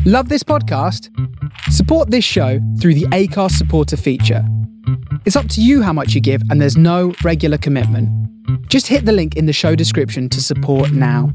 Love this podcast? Support this show through the Acast supporter feature. It's up to you how much you give, and there's no regular commitment. Just hit the link in the show description to support now.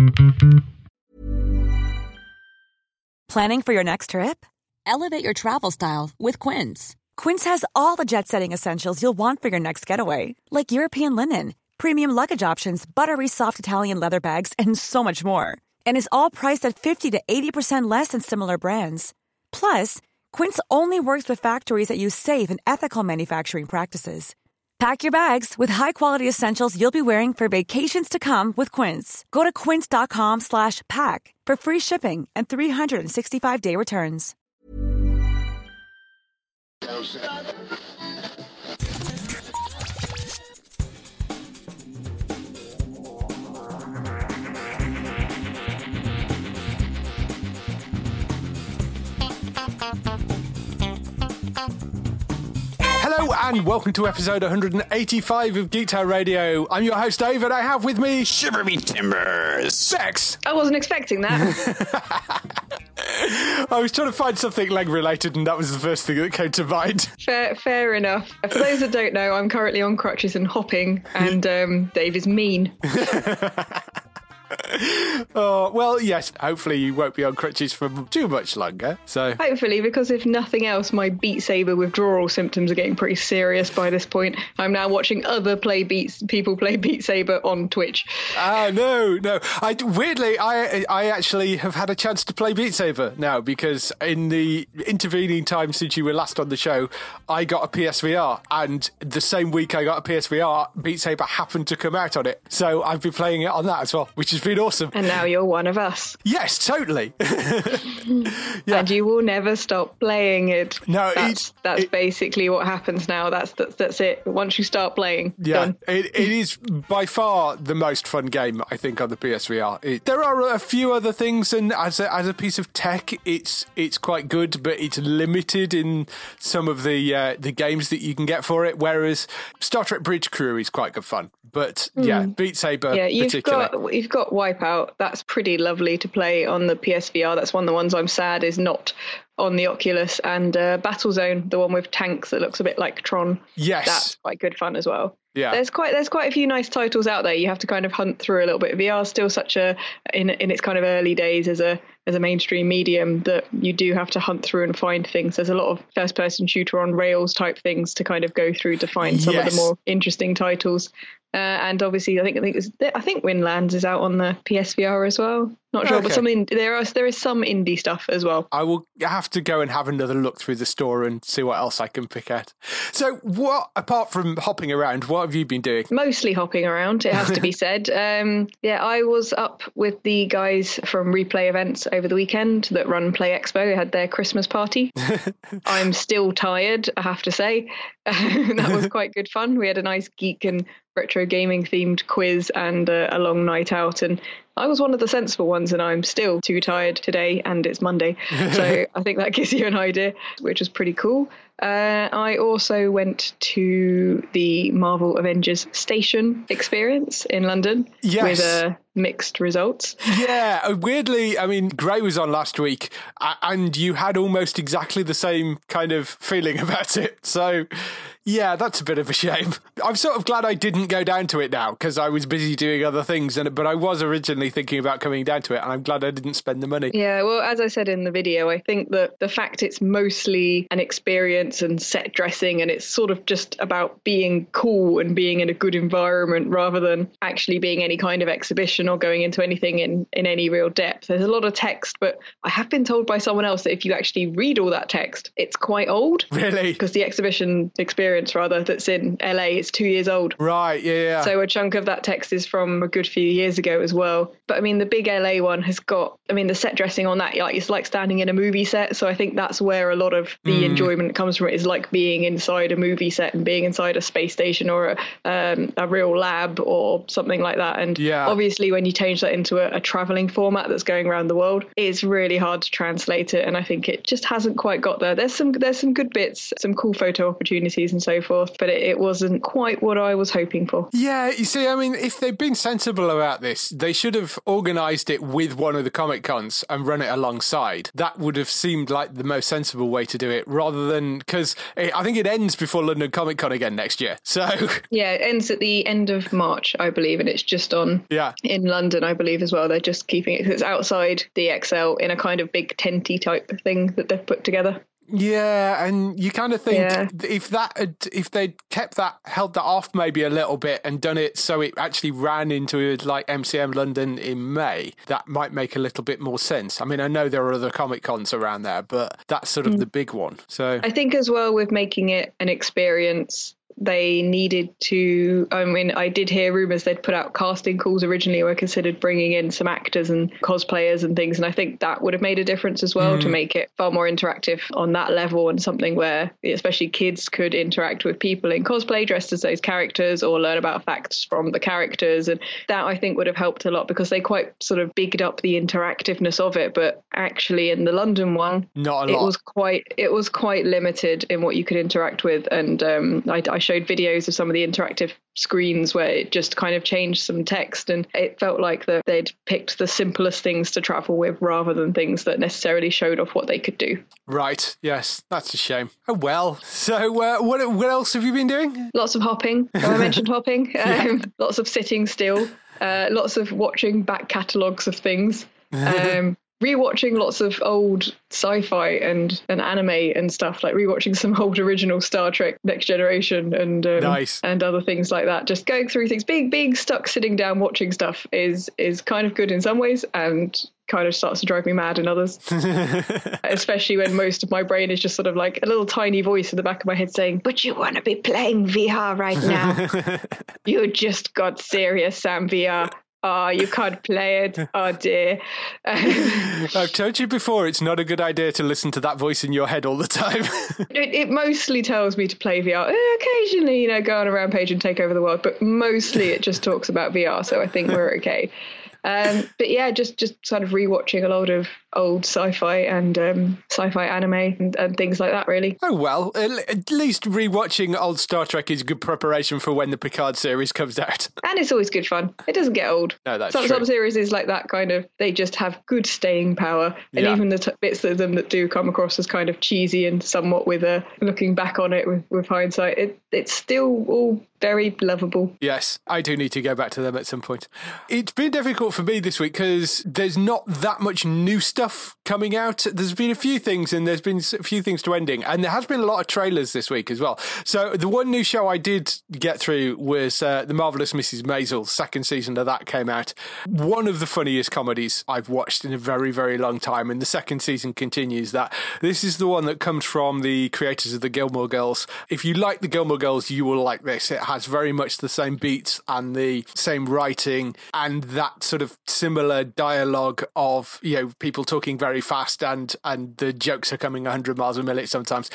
Planning for your next trip? Elevate your travel style with Quince. Quince has all the jet-setting essentials you'll want for your next getaway, like European linen, premium luggage options, buttery soft Italian leather bags, and so much more. And is all priced at 50 to 80% less than similar brands. Plus, Quince only works with factories that use safe and ethical manufacturing practices. Pack your bags with high-quality essentials you'll be wearing for vacations to come with Quince. Go to quince.com/pack for free shipping and 365-day returns. Hello and welcome to episode 185 of Geektown Radio. I'm your host Dave, and I have with me Shiver Me Timbers. Bex. I wasn't expecting that. I was trying to find something leg related, and that was the first thing that came to mind. Fair enough. For those that don't know, I'm currently on crutches and hopping, and Dave is mean. Oh, well, yes, hopefully you won't be on crutches for too much longer. So Hopefully, because if nothing else, my Beat Saber withdrawal symptoms are getting pretty serious by this point. I'm now watching other people play Beat Saber on Twitch. No. I actually have had a chance to play Beat Saber now, because in the intervening time since you were last on the show, I got a PSVR, and the same week I got a PSVR, Beat Saber happened to come out on it. So I've been playing it on that as well, which has been awesome. And now you're one of us. Yes, totally. Yeah. And you will never stop playing it. No, that's basically what happens now. That's it. Once you start playing, done. It is by far the most fun game, I think, on the PSVR. There are a few other things, and as a piece of tech, it's quite good, but it's limited in some of the games that you can get for it. Whereas Star Trek Bridge Crew is quite good fun. But yeah, Beat Saber. Yeah, you've got Wipeout. That's pretty lovely to play on the PSVR. That's one of the ones I'm sad is not on the Oculus. And Battlezone, the one with tanks that looks a bit like Tron. Yes, that's quite good fun as well. Yeah, there's quite a few nice titles out there. You have to kind of hunt through a little bit. VR is still such in its kind of early days as a mainstream medium that you do have to hunt through and find things. There's a lot of first person shooter on rails type things to kind of go through to find some of the more interesting titles. And obviously, I think Windlands is out on the PSVR as well. Not sure, but there is some indie stuff as well. I will have to go and have another look through the store and see what else I can pick at. So, what apart from hopping around, what have you been doing? Mostly hopping around, it has to be said. I was up with the guys from Replay Events over the weekend that run Play Expo. They had their Christmas party. I'm still tired, I have to say. That was quite good fun. We had a nice geek and retro gaming themed quiz and a long night out, and I was one of the sensible ones, and I'm still too tired today, and it's Monday. So I think that gives you an idea, which was pretty cool. I also went to the Marvel Avengers Station experience in London with mixed results. Yeah, weirdly, I mean, Gray was on last week, and you had almost exactly the same kind of feeling about it. So, yeah, that's a bit of a shame. I'm sort of glad I didn't go down to it now, because I was busy doing other things, but I was originally thinking about coming down to it, and I'm glad I didn't spend the money. Yeah, well, as I said in the video, I think that the fact it's mostly an experience and set dressing, and it's sort of just about being cool and being in a good environment rather than actually being any kind of exhibition or going into anything in any real depth. There's a lot of text, but I have been told by someone else that if you actually read all that text, it's quite old. Really? Because the exhibition experience, that's in LA, it's 2 years old. Right, yeah. So a chunk of that text is from a good few years ago as well. But I mean, the big LA one has got, the set dressing on that, it's like standing in a movie set. So I think that's where a lot of the enjoyment comes from. It is like being inside a movie set and being inside a space station or a real lab or something like that. And obviously when you change that into a traveling format that's going around the world, it's really hard to translate it. And I think it just hasn't quite got there. There's some good bits, some cool photo opportunities and and so forth, but it wasn't quite what I was hoping for. Yeah, you see, I mean, if they'd been sensible about this, they should have organised it with one of the Comic Cons and run it alongside. That would have seemed like the most sensible way to do it, rather than, because I think it ends before London Comic Con again next year. So yeah, it ends at the end of March, I believe, and it's just on in London, I believe, as well. They're just keeping it, 'cause it's outside the ExCeL in a kind of big tenty type thing that they've put together. Yeah, and you kind of think if they'd kept that, held that off maybe a little bit and done it so it actually ran into like MCM London in May, that might make a little bit more sense. I mean, I know there are other Comic Cons around there, but that's sort of the big one. So I think as well, with making it an experience, they needed to, I mean, I did hear rumours they'd put out casting calls originally, or considered bringing in some actors and cosplayers and things, and I think that would have made a difference as well, to make it far more interactive on that level, and something where especially kids could interact with people in cosplay dressed as those characters, or learn about facts from the characters, and that I think would have helped a lot, because they quite sort of bigged up the interactiveness of it, but actually in the London one, not a lot. It was quite limited in what you could interact with, and I showed videos of some of the interactive screens where it just kind of changed some text, and it felt like that they'd picked the simplest things to travel with rather than things that necessarily showed off what they could do. Right, yes, that's a shame. Oh well. So what else have you been doing? Lots of hopping. I mentioned hopping. Lots of sitting still. Lots of watching back catalogues of things. Rewatching lots of old sci-fi and anime and stuff, like rewatching some old original Star Trek Next Generation and nice. And other things like that. Just going through things. Being stuck sitting down watching stuff is kind of good in some ways, and kind of starts to drive me mad in others. Especially when most of my brain is just sort of like a little tiny voice in the back of my head saying, "But you want to be playing VR right now. You just got serious, Sam. VR. Oh, you can't play it. Oh, dear." I've told you before, it's not a good idea to listen to that voice in your head all the time. It mostly tells me to play VR. Occasionally, go on a rampage and take over the world, but mostly it just talks about VR, so I think we're okay. But yeah, just sort of rewatching a lot of old sci-fi and sci-fi anime and things like that, really. Oh, well, at least rewatching old Star Trek is good preparation for when the Picard series comes out. And it's always good fun. It doesn't get old. No, that's true. Some series is like that kind of, they just have good staying power. And even the bits of them that do come across as kind of cheesy and somewhat with looking back on it with hindsight, it's still all very lovable. Yes, I do need to go back to them at some point. It's been difficult for me this week because there's not that much new stuff coming out. There's been a few things, and there's been a few things to ending, and there has been a lot of trailers this week as well. So the one new show I did get through was The Marvelous Mrs. Maisel. Second season of that came out. One of the funniest comedies I've watched in a very, very long time, and the second season continues that. This is the one that comes from the creators of the Gilmore Girls. If you like the Gilmore Girls, you will like this. It has very much the same beats and the same writing and that sort of similar dialogue of, people talking very fast and the jokes are coming 100 miles a minute sometimes.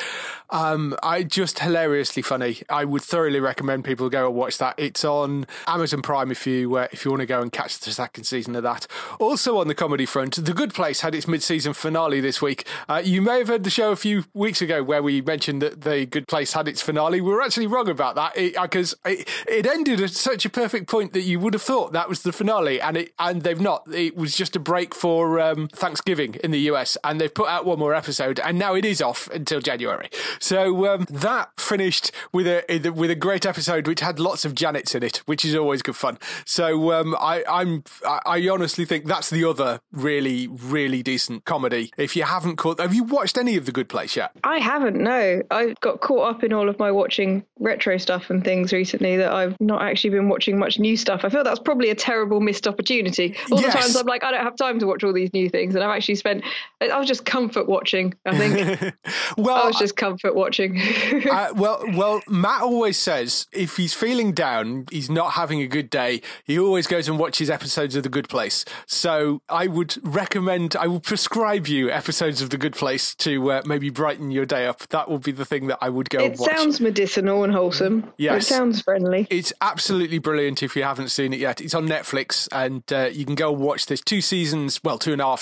Just hilariously funny. I would thoroughly recommend people go and watch that. It's on Amazon Prime if you want to go and catch the second season of that. Also on the comedy front, The Good Place had its mid-season finale this week. You may have heard the show a few weeks ago where we mentioned that The Good Place had its finale. We were actually wrong about that because it ended at such a perfect point that you would have thought that was the finale, and they've not. It was just a break for Thanksgiving in the US, and they've put out one more episode, and now it is off until January. So that finished with a great episode which had lots of Janets in it, which is always good fun. So I honestly think that's the other really, really decent comedy. If you haven't have you watched any of The Good Place yet? I haven't, no. I got caught up in all of my watching retro stuff and things recently that I've not actually been watching much new stuff. I feel that's probably a terrible missed opportunity. All the times I'm like, I don't have time to watch all these new things, and I've actually I was just comfort watching, I think. I was just comfort watching. Well, Matt always says if he's feeling down, he's not having a good day, he always goes and watches episodes of The Good Place. So I would prescribe you episodes of The Good Place to maybe brighten your day up. That would be the thing that I would go and watch. It sounds medicinal and wholesome. Yes. It sounds friendly. It's absolutely brilliant if you haven't seen it yet. It's on Netflix, and you can go and watch this 2 seasons, well, 2.5 seasons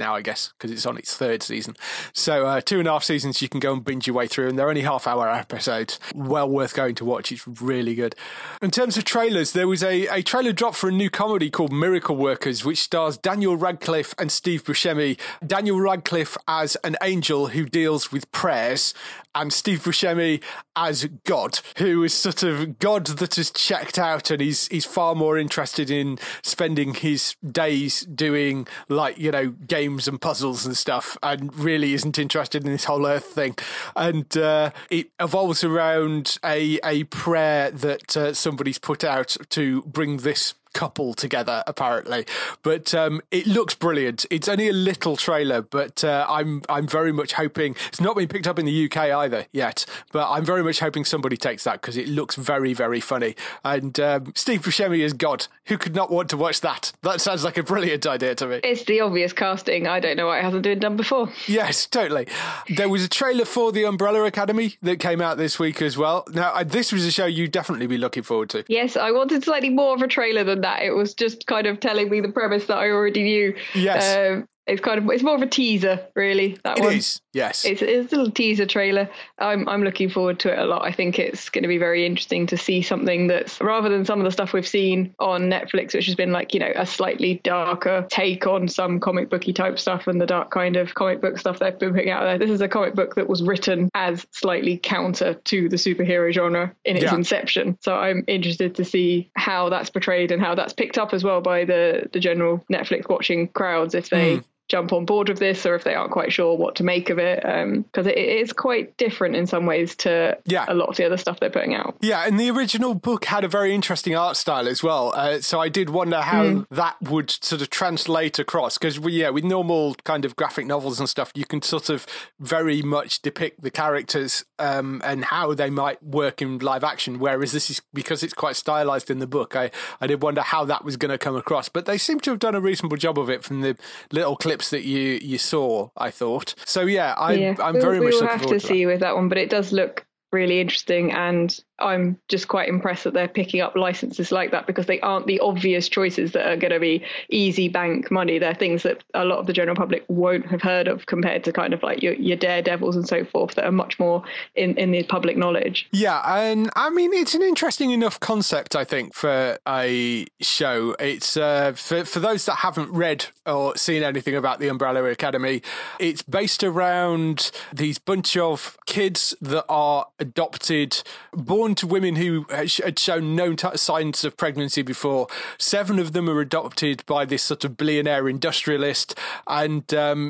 now, I guess, because it's on its third season. So 2.5 seasons you can go and binge your way through, and they're only half-hour episodes. Well worth going to watch. It's really good. In terms of trailers, there was a trailer drop for a new comedy called Miracle Workers, which stars Daniel Radcliffe and Steve Buscemi. Daniel Radcliffe as an angel who deals with prayers, and Steve Buscemi as God, who is sort of God that has checked out, and he's far more interested in spending his days doing, like, you know, games and puzzles and stuff, and really isn't interested in this whole Earth thing. And it evolves around a prayer that somebody's put out to bring this couple together, apparently. But it looks brilliant. It's only a little trailer, but I'm very much hoping it's not been picked up in the UK either yet, but I'm very much hoping somebody takes that, because it looks very, very funny. And Steve Buscemi as God, who could not want to watch that? That sounds like a brilliant idea to me. It's the obvious casting. I don't know why it hasn't been done before. Yes, totally. There was a trailer for The Umbrella Academy that came out this week as well. Now, this was a show you'd definitely be looking forward to. Yes, I wanted slightly more of a trailer than that. It was just kind of telling me the premise that I already knew. Yes. It's more of a teaser, really. That one. It is, yes. It's a little teaser trailer. I'm looking forward to it a lot. I think it's going to be very interesting to see something that's, rather than some of the stuff we've seen on Netflix, which has been like, you know, a slightly darker take on some comic booky type stuff and the dark kind of comic book stuff they've been putting out there. This is a comic book that was written as slightly counter to the superhero genre in its inception. So I'm interested to see how that's portrayed and how that's picked up as well by the general Netflix watching crowds, if they jump on board with this or if they aren't quite sure what to make of it, because it is quite different in some ways to a lot of the other stuff they're putting out. Yeah, and the original book had a very interesting art style as well, so I did wonder how that would sort of translate across, because with normal kind of graphic novels and stuff, you can sort of very much depict the characters and how they might work in live action, whereas this is, because it's quite stylized in the book, I did wonder how that was going to come across, but they seem to have done a reasonable job of it from the little clips that you saw, I thought. So I'm very much looking forward to that. We'll have to see with that one, but it does look really interesting, and I'm just quite impressed that they're picking up licenses like that, because they aren't the obvious choices that are going to be easy bank money. They're things that a lot of the general public won't have heard of, compared to kind of like your Daredevils and so forth that are much more in the public knowledge. Yeah, and I mean, it's an interesting enough concept, I think, for a show. It's for those that haven't read or seen anything about the Umbrella Academy, it's based around these bunch of kids that are adopted, born to women who had shown no signs of pregnancy before. 7 of them are adopted by this sort of billionaire industrialist, and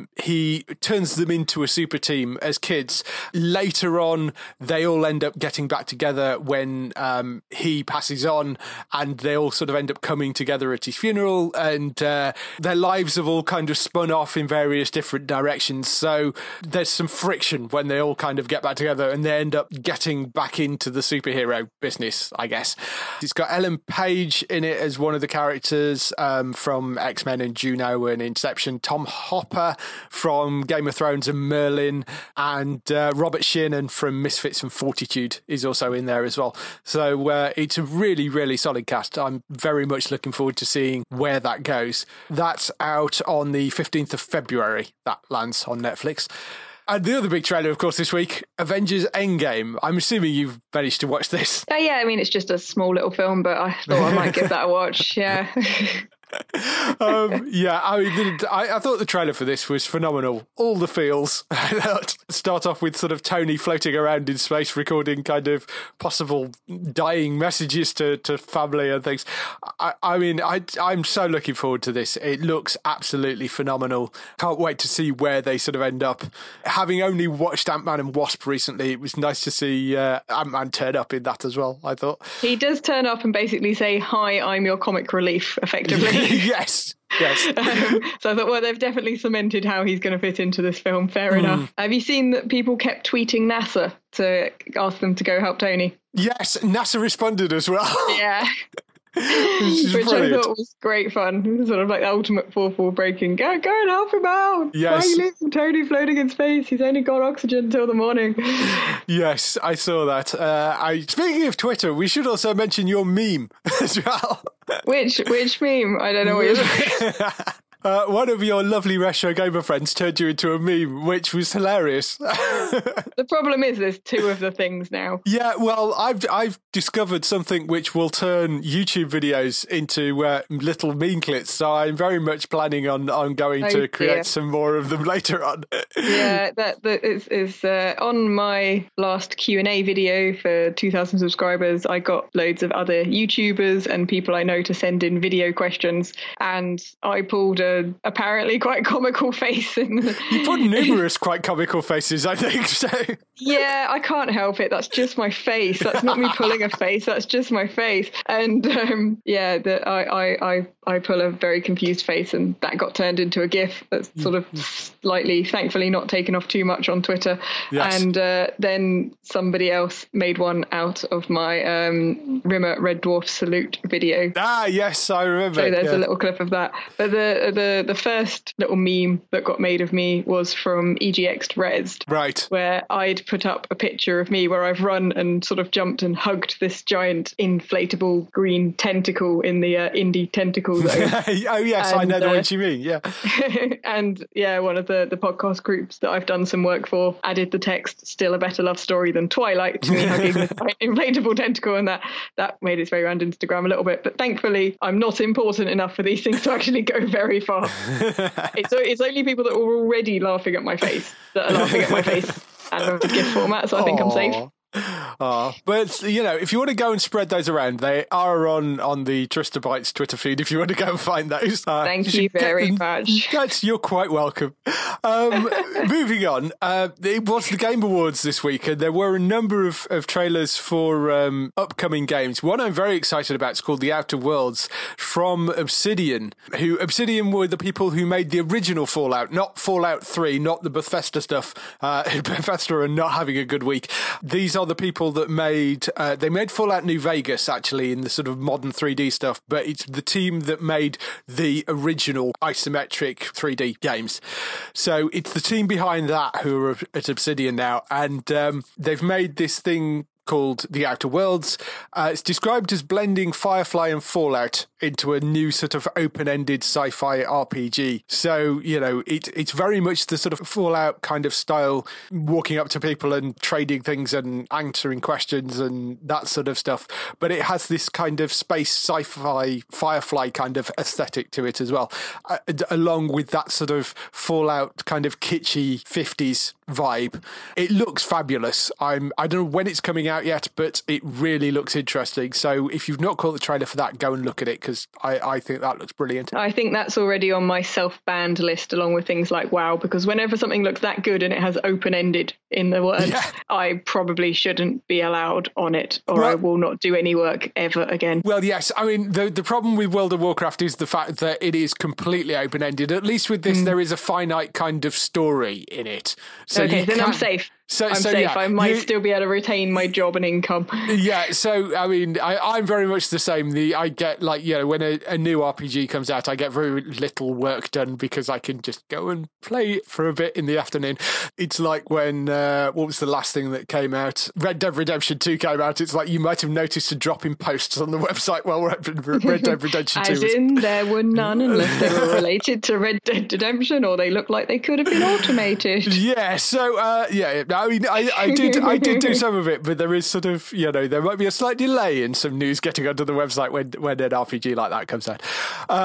he turns them into a super team as kids. Later on, they all end up getting back together when he passes on, and they all sort of end up coming together at his funeral, and their lives have all kind of spun off in various different directions. So there's some friction when they all kind of get back together, and they end up getting back into the superhero business, I guess. It's got Ellen Page in it as one of the characters from X-Men and Juno and Inception, Tom Hopper from Game of Thrones and Merlin, and Robert Sheehan from Misfits and Fortitude is also in there as well. So it's a really, really solid cast. I'm very much looking forward to seeing where that goes. That's out on the 15th of February. That lands on Netflix. And the other big trailer, of course, this week, Avengers Endgame. I'm assuming you've managed to watch this. Yeah, I mean, it's just a small little film, but I thought I might give that a watch, yeah. I thought the trailer for this was phenomenal. All the feels. Start off with sort of Tony floating around in space, recording kind of possible dying messages to family and things. I'm so looking forward to this. It looks absolutely phenomenal. Can't wait to see where they sort of end up. Having only watched Ant-Man and Wasp recently, it was nice to see Ant-Man turn up in that as well, I thought. He does turn up and basically say, "Hi, I'm your comic relief," effectively. Yes. So I thought, well, they've definitely cemented how he's going to fit into this film. Fair enough. Have you seen that people kept tweeting NASA to ask them to go help Tony? Yes, NASA responded as well. Yeah. Which brilliant. I thought was great fun. Sort of like the ultimate fourth wall breaking. Go and help him out. Yes. Why are you leaving Tony floating in space? He's only got oxygen until the morning. Yes, I saw that. Speaking of Twitter, we should also mention your meme as well. Which meme? I don't know what you're talking about. One of your lovely retro gamer friends turned you into a meme, which was hilarious. The problem is there's two of the things now. Yeah, well, I've discovered something which will turn YouTube videos into little meme clips, so I'm very much planning on going to create some more of them later on. Yeah, that is on my last Q&A video for 2,000 subscribers. I got loads of other YouTubers and people I know to send in video questions, and I pulled a apparently quite comical face. You pulled numerous quite comical faces, I think. So. Yeah, I can't help it. That's just my face. That's not me pulling a face. That's just my face. And I pull a very confused face, and that got turned into a GIF that's sort of slightly, thankfully, not taken off too much on Twitter. Yes. And then somebody else made one out of my Rimmer Red Dwarf salute video. Ah, yes, I remember. So there's a little clip of that. But the first little meme that got made of me was from EGX Rezzed. Right. Where I'd put up a picture of me where I've run and sort of jumped and hugged this giant inflatable green tentacle in the indie tentacle zone. Oh, yes, I know the one you mean, yeah. And yeah, one of the podcast groups that I've done some work for added the text, "Still a better love story than Twilight," to me hugging this inflatable tentacle, and that made its way around Instagram a little bit. But thankfully, I'm not important enough for these things to actually go very far. It's only people that were already laughing at my face that are laughing at my face and the GIF format, so I think I'm safe. But if you want to go and spread those around, they are on the Tristabytes Twitter feed if you want to go and find those. Thank you very much. You're quite welcome. Moving on, it was the Game Awards this week, and there were a number of trailers for upcoming games. One I'm very excited about is called The Outer Worlds from Obsidian. Obsidian were the people who made the original Fallout, not Fallout 3, not the Bethesda stuff. Bethesda are not having a good week. These are the people that made Fallout New Vegas, actually, in the sort of modern 3D stuff, but it's the team that made the original isometric 3D games. So it's the team behind that who are at Obsidian now, and they've made this thing called The Outer Worlds. It's described as blending Firefly and Fallout into a new sort of open-ended sci-fi RPG. So, it's very much the sort of Fallout kind of style, walking up to people and trading things and answering questions and that sort of stuff. But it has this kind of space sci-fi Firefly kind of aesthetic to it as well, along with that sort of Fallout kind of kitschy 50s vibe. It looks fabulous. I don't know when it's coming out yet, but it really looks interesting. So if you've not caught the trailer for that, go and look at it, because I think that looks brilliant. I think that's already on my self-banned list, along with things like WoW, because whenever something looks that good and it has open-ended in the words, I probably shouldn't be allowed on it, or I will not do any work ever again. Well, yes. I mean, the problem with World of Warcraft is the fact that it is completely open-ended. At least with this, there is a finite kind of story in it. So okay, then I'm safe. I'm safe. Yeah, I might still be able to retain my job and income. Yeah, so, I mean, I'm very much the same. I get, when a new RPG comes out, I get very little work done because I can just go and play it for a bit in the afternoon. It's like when, what was the last thing that came out? Red Dead Redemption 2 came out. It's like you might have noticed a drop in posts on the website while Red Dead Redemption 2 As in, there were none unless they were related to Red Dead Redemption, or they looked like they could have been automated. Yeah, so, I mean, I did do some of it, but there is sort of, there might be a slight delay in some news getting onto the website when an RPG like that comes out.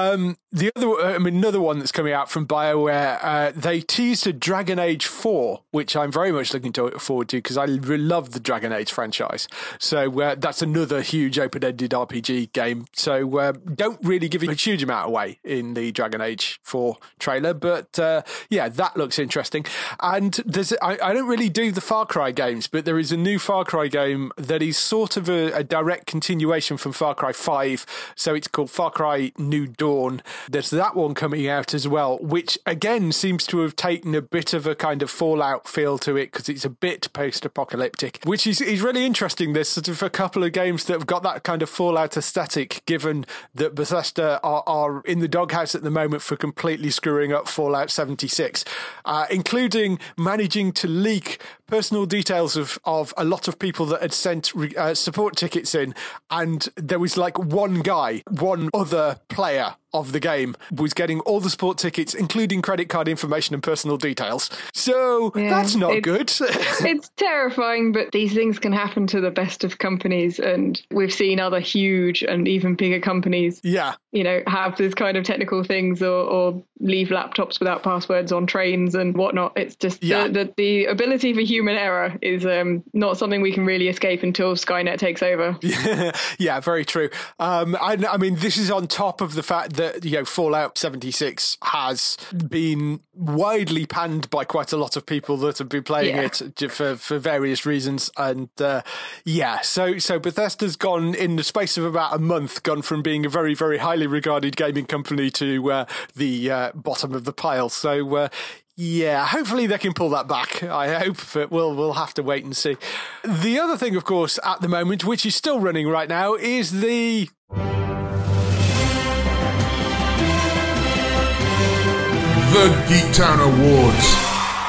Another one that's coming out from BioWare, they teased a Dragon Age 4, which I'm very much looking forward to because I love the Dragon Age franchise. So that's another huge open-ended RPG game. So don't really give a huge amount away in the Dragon Age 4 trailer, but that looks interesting. And I don't really do the Far Cry games, but there is a new Far Cry game that is sort of a direct continuation from Far Cry 5. So it's called Far Cry New Dawn. There's that one coming out as well, which again seems to have taken a bit of a kind of Fallout feel to it because it's a bit post-apocalyptic, which is really interesting. There's sort of a couple of games that have got that kind of Fallout aesthetic, given that Bethesda are in the doghouse at the moment for completely screwing up Fallout 76, including managing to leak personal details of a lot of people that had sent support tickets in, and there was like one other player of the game was getting all the support tickets, including credit card information and personal details. So that's not good. It's terrifying, but these things can happen to the best of companies, and we've seen other huge and even bigger companies have this kind of technical things or leave laptops without passwords on trains and whatnot. It's just the ability for human error is not something we can really escape until Skynet takes over. Yeah, very true. I mean, this is on top of the fact that Fallout 76 has been widely panned by quite a lot of people that have been playing it for various reasons, and so Bethesda's gone, in the space of about a month, gone from being a very, very highly regarded gaming company to the bottom of the pile. So hopefully they can pull that back. I hope, but we'll have to wait and see. The other thing, of course, at the moment, which is still running right now, is the Geektown Awards.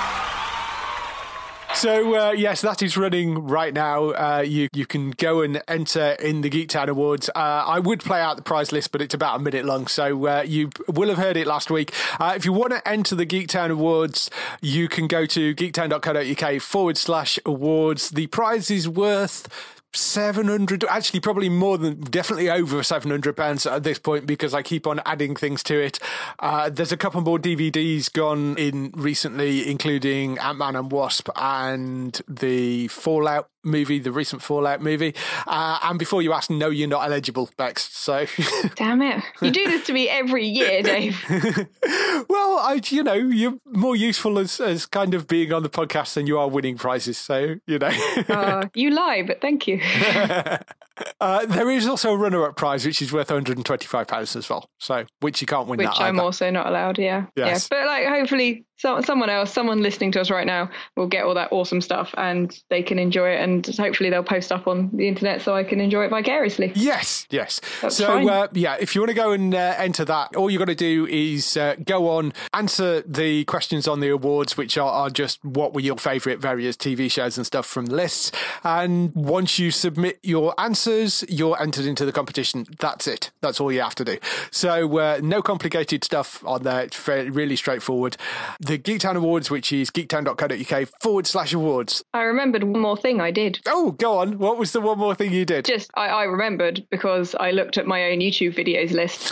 So, yes, that is running right now. You can go and enter in the Geektown Awards. I would play out the prize list, but it's about a minute long, so you will have heard it last week. If you want to enter the Geektown Awards, you can go to geektown.co.uk/awards. The prize is worth 700, actually probably more than, definitely over £700 at this point, because I keep on adding things to it. There's a couple more DVDs gone in recently, including Ant-Man and Wasp and the Fallout movie, the recent Fallout movie. And before you ask, no, you're not eligible, Bex. So damn it, you do this to me every year, Dave. Well, you're more useful as kind of being on the podcast than you are winning prizes, so you lie, but thank you. There is also a runner-up prize, which is worth £125 as well, so which you can't win. Which that I'm either. Also not allowed. Yes. But hopefully someone listening to us right now will get all that awesome stuff and they can enjoy it, and hopefully they'll post up on the internet so I can enjoy it vicariously. Yes. That's so fine. If you want to go and enter that, all you got to do is go on, answer the questions on the awards, which are just what were your favourite various TV shows and stuff from the lists, and once you submit your answers, you're entered into the competition. That's it. That's all you have to do. So no complicated stuff on there. It's really straightforward. The Geektown Awards, which is geektown.co.uk/awards. I remembered one more thing I did. Oh, go on. What was the one more thing you did? I remembered because I looked at my own YouTube videos list,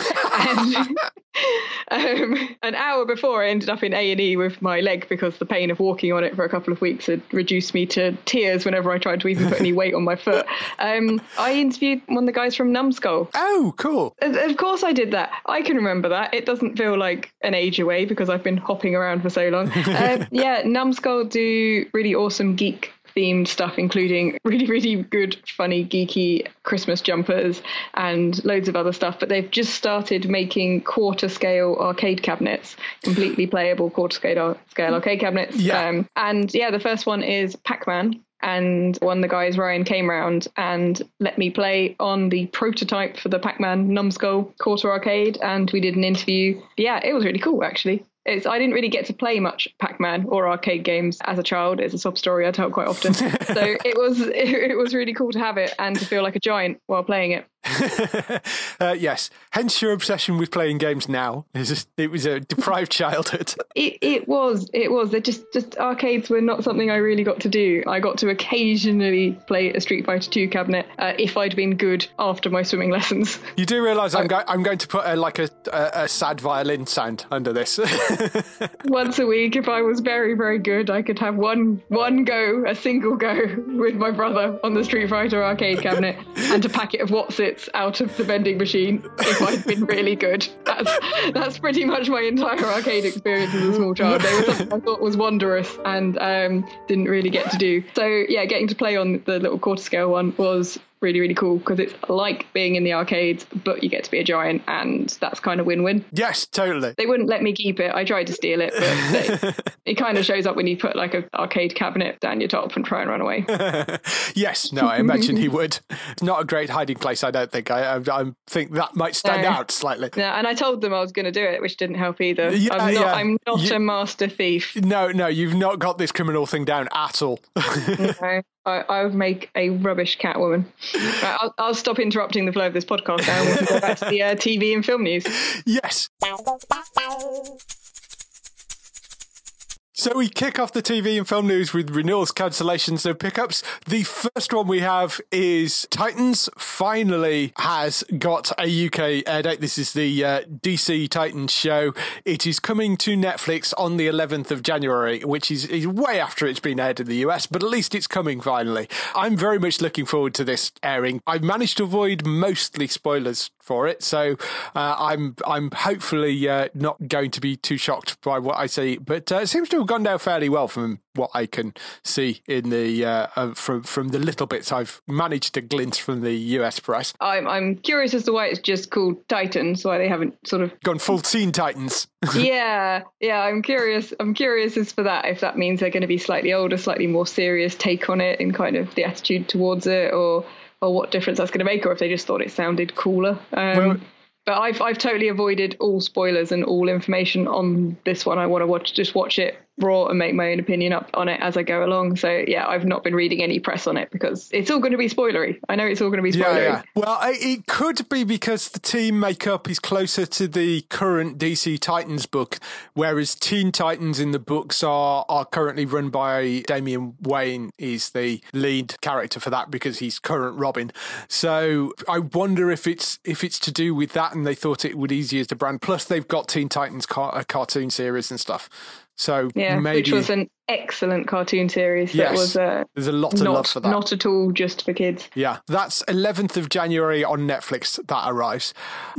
and an hour before I ended up in A&E with my leg because the pain of walking on it for a couple of weeks had reduced me to tears whenever I tried to even put any weight on my foot. I interviewed one of the guys from Numbskull. Oh, cool. Of course I did that. I can remember that. It doesn't feel like an age away because I've been hopping around for so long. Numbskull do really awesome geek themed stuff, including really, really good, funny, geeky Christmas jumpers and loads of other stuff. But they've just started making quarter scale arcade cabinets, completely playable quarter scale arcade cabinets. The first one is Pac-Man. And one of the guys, Ryan, came round and let me play on the prototype for the Pac-Man Numbskull quarter arcade, and we did an interview. Yeah, it was really cool, actually. I didn't really get to play much Pac-Man or arcade games as a child. It's a sob story I tell quite often. So it was really cool to have it and to feel like a giant while playing it. Yes. Hence your obsession with playing games now. It was a deprived childhood. It was. They're just arcades were not something I really got to do. I got to occasionally play a Street Fighter 2 cabinet if I'd been good after my swimming lessons. You do realise I'm going to put a sad violin sound under this. Once a week, if I was very, very good, I could have one go, a single go with my brother on the Street Fighter arcade cabinet and a packet of Wotsits out of the vending machine if I'd been really good. That's pretty much my entire arcade experience as a small child. They were something I thought was wondrous and didn't really get to do. So yeah, getting to play on the little quarter scale one was really, really cool because it's like being in the arcades, but you get to be a giant, and that's kind of win-win. Yes, totally. They wouldn't let me keep it. I tried to steal it, but it kind of shows up when you put like an arcade cabinet down your top and try and run away. Yes, no, I imagine he would. It's not a great hiding place, I don't think. I think that might stand out slightly. Yeah, and I told them I was going to do it, which didn't help either. Yeah, I'm not a master thief. No, you've not got this criminal thing down at all. No. I would make a rubbish Catwoman. Right, I'll stop interrupting the flow of this podcast now and we can go back to the TV and film news. Yes. So we kick off the TV and film news with renewals, cancellations, and pickups. The first one we have is Titans finally has got a UK air date. This is the DC Titans show. It is coming to Netflix on the 11th of January, which is way after it's been aired in the US, but at least it's coming finally. I'm very much looking forward to this airing. I've managed to avoid mostly spoilers for it, so I'm hopefully not going to be too shocked by what I see, but it seems to have gone down fairly well from what I can see in the from the little bits I've managed to glint from the US press. I'm curious as to why it's just called Titans, why they haven't sort of gone full Teen Titans. yeah, I'm curious as for that, if that means they're going to be slightly older, slightly more serious take on it and kind of the attitude towards it, or what difference that's going to make, or if they just thought it sounded cooler. But I've totally avoided all spoilers and all information on this one. I want to watch it raw and make my own opinion up on it as I go along. So yeah, I've not been reading any press on it because it's all going to be spoilery. I know it's all going to be spoilery. Yeah. Well, it could be because the team makeup is closer to the current DC Titans book, whereas Teen Titans in the books are currently run by Damian Wayne, is the lead character for that because he's current Robin. So I wonder if it's to do with that, and they thought it would be easier to brand. Plus, they've got Teen Titans cartoon series and stuff. So maybe, which was an excellent cartoon series. Yes, that was there's a lot of love for that. Not at all just for kids. Yeah, that's 11th of January on Netflix. That arrives.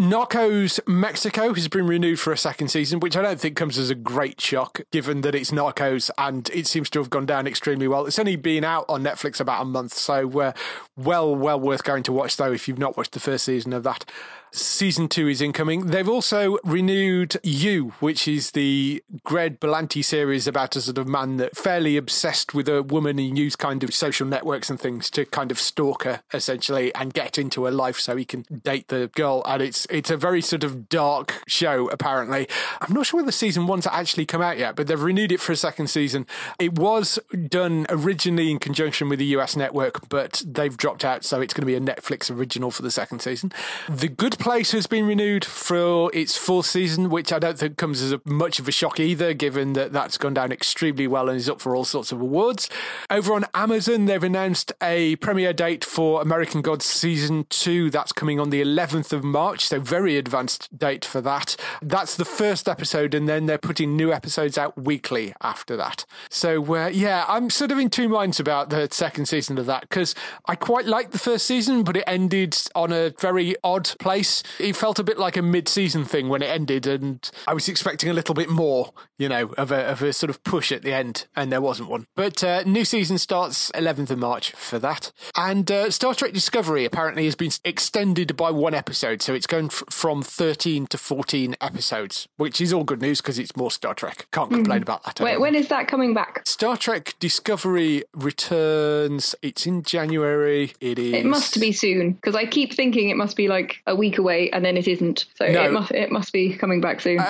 Narcos Mexico has been renewed for a second season, which I don't think comes as a great shock, given that it's Narcos and it seems to have gone down extremely well. It's only been out on Netflix about a month, so well worth going to watch, though, if you've not watched the first season of that. Season 2 is incoming. They've also renewed You, which is the Greg Berlanti series about a sort of man that fairly obsessed with a woman and used kind of social networks and things to kind of stalk her, essentially, and get into her life so he can date the girl. And it's a very sort of dark show, apparently. I'm not sure whether season 1's actually come out yet, but they've renewed it for a second season. It was done originally in conjunction with the US network, but they've dropped out, so it's going to be a Netflix original for the second season. The Good Place has been renewed for its fourth season, which I don't think comes as much of a shock either, given that that's gone down extremely well and is up for all sorts of awards. Over on Amazon, they've announced a premiere date for American Gods Season 2. That's coming on the 11th of March, so very advanced date for that. That's the first episode, and then they're putting new episodes out weekly after that. So, I'm sort of in two minds about the second season of that, because I quite liked the first season, but it ended on a very odd place. It felt a bit like a mid-season thing when it ended, and I was expecting a little bit more, of a sort of push at the end, and there wasn't one. But new season starts 11th of March for that. And Star Trek Discovery apparently has been extended by one episode, so it's going from 13 to 14 episodes, which is all good news because it's more Star Trek. Can't complain about that. Wait, when is that coming back? Star Trek Discovery returns. It's in January. It must be soon, because I keep thinking it must be like a week away, and then it isn't. So no, it must be coming back soon.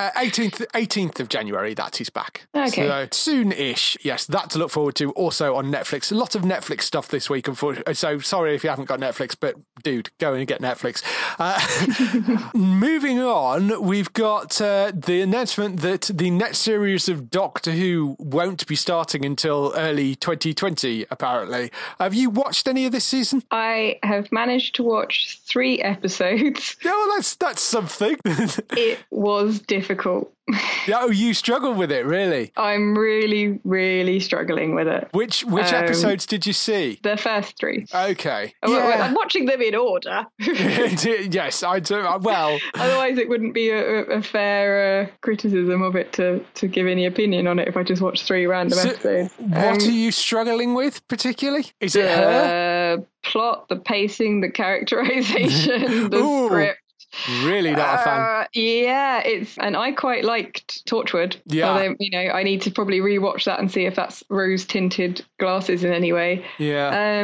18th of January, that is back. Okay. So soon-ish. Yes, that to look forward to. Also on Netflix. A lot of Netflix stuff this week, unfortunately. So sorry if you haven't got Netflix, but dude, go and get Netflix. Moving on, we've got the announcement that the next series of Doctor Who won't be starting until early 2020, apparently. Have you watched any of this season? I have managed to watch 3 episodes. Yeah, well, that's something. It was difficult. Oh, you struggled with it, really? I'm really, really struggling with it. Which episodes did you see? The first 3. Okay. I'm watching them in order. Yes, I do. Well, otherwise it wouldn't be a fair criticism of it to give any opinion on it if I just watched 3 random episodes. What are you struggling with particularly? Is it her? The plot, the pacing, the characterization, the script. Really not a fan. Yeah, and I quite liked Torchwood. Yeah. Although, I need to probably rewatch that and see if that's rose-tinted glasses in any way. Yeah.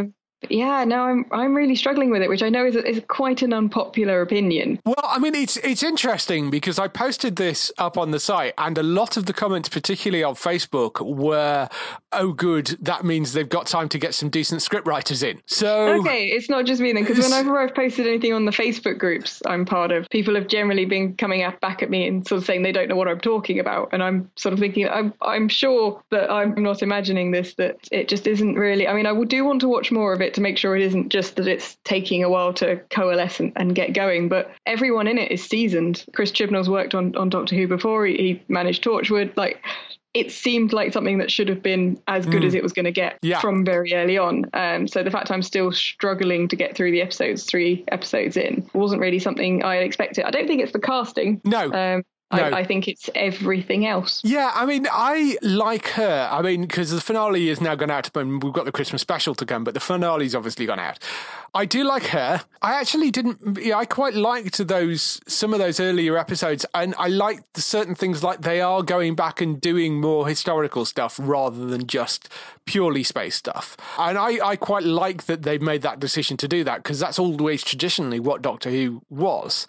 I'm really struggling with it, which I know is quite an unpopular opinion. Well, I mean, it's interesting because I posted this up on the site, and a lot of the comments, particularly on Facebook, were, "Oh, good, that means they've got time to get some decent scriptwriters in." So okay, it's not just me then, because whenever I've posted anything on the Facebook groups I'm part of, people have generally been coming back at me and sort of saying they don't know what I'm talking about, and I'm sort of thinking I'm sure that I'm not imagining this, that it just isn't really. I mean, I do want to watch more of it to make sure it isn't just that it's taking a while to coalesce and get going, but everyone in it is seasoned. Chris Chibnall's worked on Doctor Who before. He managed Torchwood. Like, it seemed like something that should have been as good as it was going to get from very early on. So the fact I'm still struggling to get through the episodes, 3 episodes in, wasn't really something I had expected. I don't think it's the casting. No. No. I think it's everything else. Yeah, I mean, I like her. I mean, because the finale is now gone out, and we've got the Christmas special to come, but the finale's obviously gone out. I do like her. I actually didn't. I quite liked some of those earlier episodes, and I liked certain things, like they are going back and doing more historical stuff rather than just purely space stuff. And I quite like that they've made that decision to do that, because that's always traditionally what Doctor Who was.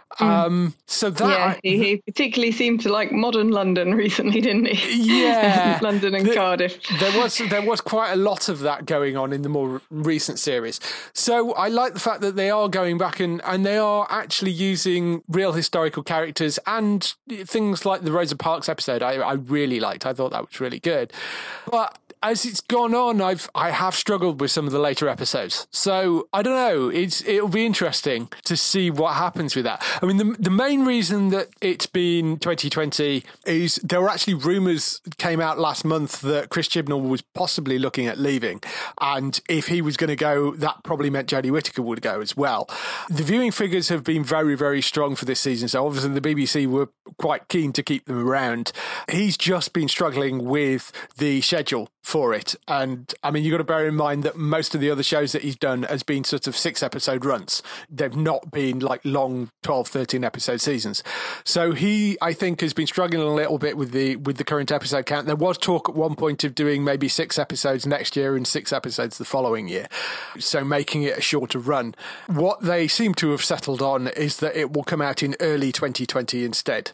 So that he particularly seemed to like modern London recently, didn't he? Yeah. London and Cardiff. There was quite a lot of that going on in the more recent series. So I like the fact that they are going back and they are actually using real historical characters, and things like the Rosa Parks episode I really liked. I thought that was really good. But as it's gone on, I have struggled with some of the later episodes. So I don't know. It'll be interesting to see what happens with that. I mean, the main reason that it's been 2020 is there were actually rumours came out last month that Chris Chibnall was possibly looking at leaving, and if he was going to go, that probably meant Jodie Whittaker would go as well. The viewing figures have been very, very strong for this season, so obviously the BBC were quite keen to keep them around. He's just been struggling with the schedule for it, and I mean, you've got to bear in mind that most of the other shows that he's done has been sort of 6-episode runs. They've not been like long 12, 13 episode seasons. So he, I think, has been struggling a little bit with the current episode count. There was talk at one point of doing maybe 6 episodes next year and 6 episodes the following year, so making it a shorter run. What they seem to have settled on is that it will come out in early 2020 instead.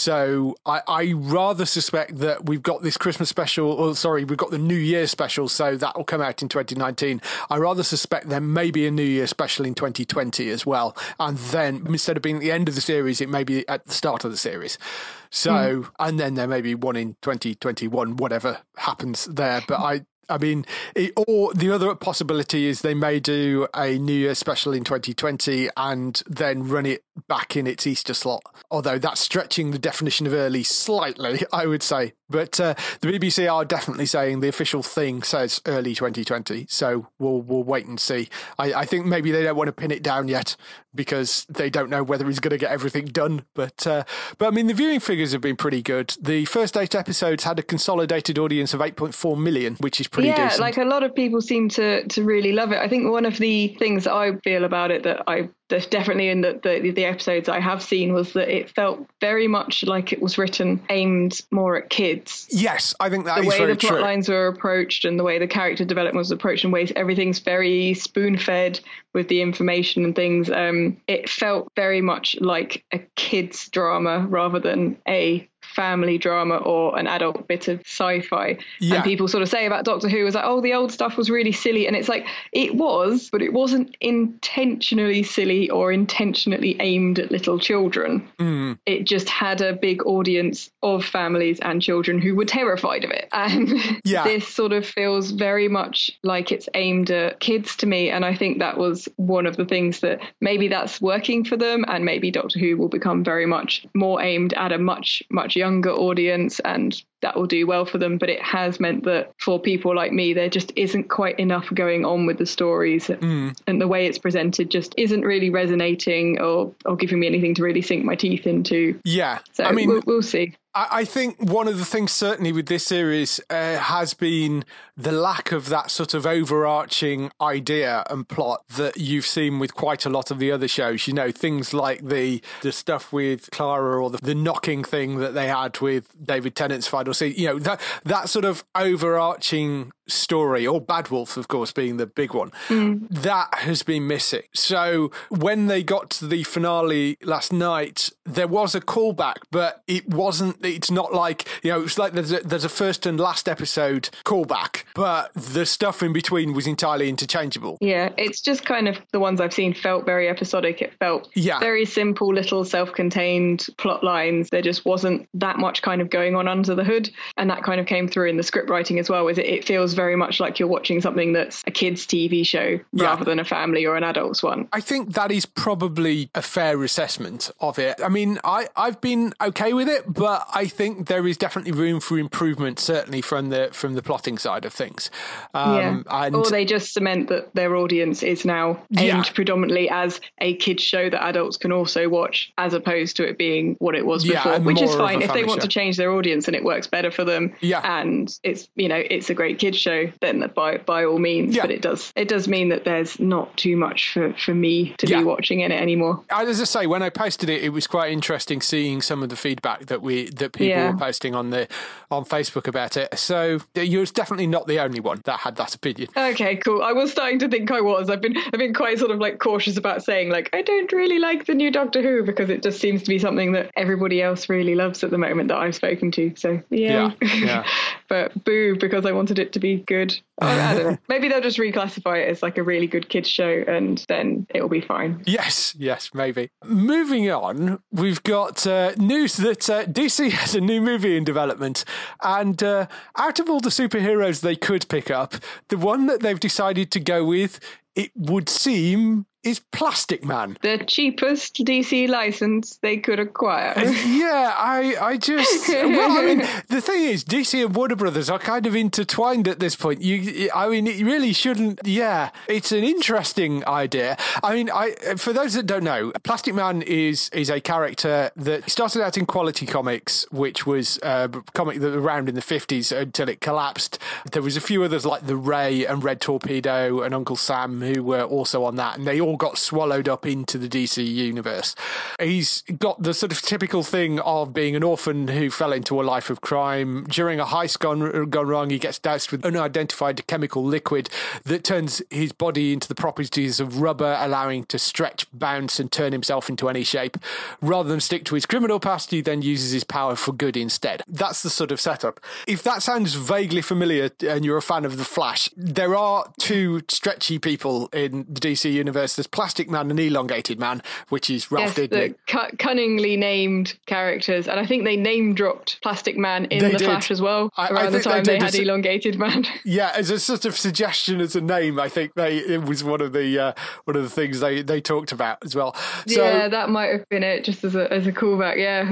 So I rather suspect that we've got this Christmas special, we've got the New Year special, so that will come out in 2019. I rather suspect there may be a New Year special in 2020 as well, and then instead of being at the end of the series, it may be at the start of the series. So, and then there may be one in 2021, whatever happens there. But I mean, or the other possibility is they may do a New Year special in 2020 and then run it back in its Easter slot. Although that's stretching the definition of early slightly, I would say. But the BBC are definitely saying the official thing says early 2020. So we'll wait and see. I think maybe they don't want to pin it down yet because they don't know whether he's going to get everything done. But I mean, the viewing figures have been pretty good. The first 8 episodes had a consolidated audience of 8.4 million, which is pretty decent. Yeah, like a lot of people seem to really love it. I think one of the things I feel about it that's definitely in the episodes I have seen was that it felt very much like it was written aimed more at kids. Yes, I think that is very true. The way the plot lines were approached and the way the character development was approached and ways everything's very spoon-fed with the information and things. It felt very much like a kid's drama rather than a family drama or an adult bit of sci-fi. Yeah. And people sort of say about Doctor Who is like, oh, the old stuff was really silly. And it's like, it was, but it wasn't intentionally silly or intentionally aimed at little children. It just had a big audience of families and children who were terrified of it. And this sort of feels very much like it's aimed at kids to me. And I think that was one of the things that maybe that's working for them, and maybe Doctor Who will become very much more aimed at a much, much younger audience and that will do well for them. But it has meant that for people like me, there just isn't quite enough going on with the stories, and the way it's presented just isn't really resonating or giving me anything to really sink my teeth into. Yeah. So I mean, we'll see. I think one of the things certainly with this series has been the lack of that sort of overarching idea and plot that you've seen with quite a lot of the other shows. You know, things like the stuff with Clara, or the knocking thing that they had with David Tennant's final scene. You know, that sort of overarching story, or Bad Wolf, of course, being the big one, that has been missing. So when they got to the finale last night, there was a callback, but it's not like, you know, it's like there's a first and last episode callback, but the stuff in between was entirely interchangeable. Yeah, it's just kind of, the ones I've seen felt very episodic. It felt very simple, little self-contained plot lines. There just wasn't that much kind of going on under the hood. And that kind of came through in the script writing as well, it feels very much like you're watching something that's a kid's TV show rather than a family or an adult's one. I think that is probably a fair assessment of it. I mean, I've been okay with it, but I think there is definitely room for improvement, certainly from the plotting side of things. Or they just cement that their audience is now aimed predominantly as a kids show that adults can also watch, as opposed to it being what it was before, which is fine. If they want to change their audience and it works better for them, and it's, you know, it's a great kids show, then by all means. But it does mean that there's not too much for me to be watching in it anymore. As I say, when I posted it, it was quite interesting seeing some of the feedback that people were posting on Facebook about it. So you're definitely not the only one that had that opinion. Okay, cool. I was starting to think I was. I've been quite sort of like cautious about saying like I don't really like the new Doctor Who, because it just seems to be something that everybody else really loves at the moment that I've spoken to. So yeah. But boo, because I wanted it to be good. I don't know. Maybe they'll just reclassify it as like a really good kids show, and then it'll be fine. Yes, maybe. Moving on, we've got news that DC has a new movie in development, and out of all the superheroes they could pick up, the one that they've decided to go with, it would seem, is Plastic Man. The cheapest DC license they could acquire. I just... Well, I mean, the thing is, DC and Warner Brothers are kind of intertwined at this point. I mean, it really shouldn't... Yeah, it's an interesting idea. I mean, for those that don't know, Plastic Man is a character that started out in Quality Comics, which was a comic that was around in the 50s until it collapsed. There was a few others like The Ray and Red Torpedo and Uncle Sam who were also on that, and they all got swallowed up into the DC universe. He's got the sort of typical thing of being an orphan who fell into a life of crime. During a heist gone wrong, he gets doused with unidentified chemical liquid that turns his body into the properties of rubber, allowing him to stretch, bounce, and turn himself into any shape. Rather than stick to his criminal past, he then uses his power for good instead. That's the sort of setup. If that sounds vaguely familiar and you're a fan of The Flash, there are two stretchy people in the DC universe. There's Plastic Man and Elongated Man, which is Ralph Dibny. Cunningly named characters, and I think they name dropped Plastic Man in The Flash as well, around the time they had Elongated Man. Yeah, as a sort of suggestion as a name, I think it was one of the things they talked about as well. So, yeah, that might have been it, just as a callback. Yeah,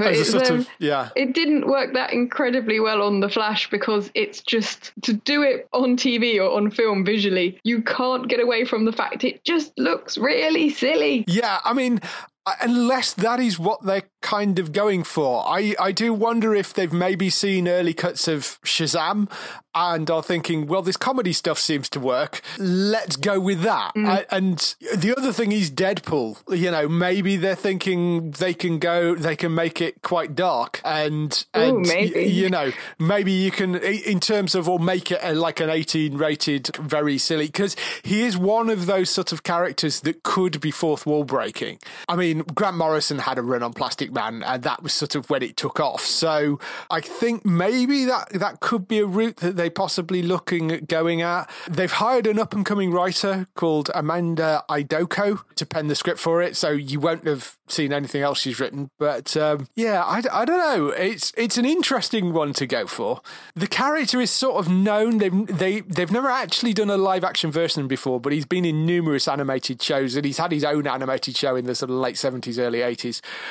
but it didn't work that incredibly well on The Flash, because it's just, to do it on TV or on film visually, you can't get away from the fact it just looks really silly. Yeah, I mean, unless that is what they're kind of going for. I do wonder if they've maybe seen early cuts of Shazam and are thinking, well, this comedy stuff seems to work. Let's go with that. And the other thing is Deadpool. You know, maybe they're thinking they can make it quite dark and maybe. You know, maybe you can, in terms of, or make it like an 18 rated, very silly, because he is one of those sort of characters that could be fourth wall breaking. I mean, Grant Morrison had a run on Plastic Man, and that was sort of when it took off. So I think maybe that could be a route that they possibly looking at going at. They've hired an up-and-coming writer called Amanda Idoko to pen the script for it, so you won't have seen anything else she's written. But I don't know. It's an interesting one to go for. The character is sort of known. They've never actually done a live-action version before, but he's been in numerous animated shows, and he's had his own animated show in the sort of late 70s, early 80s. There was a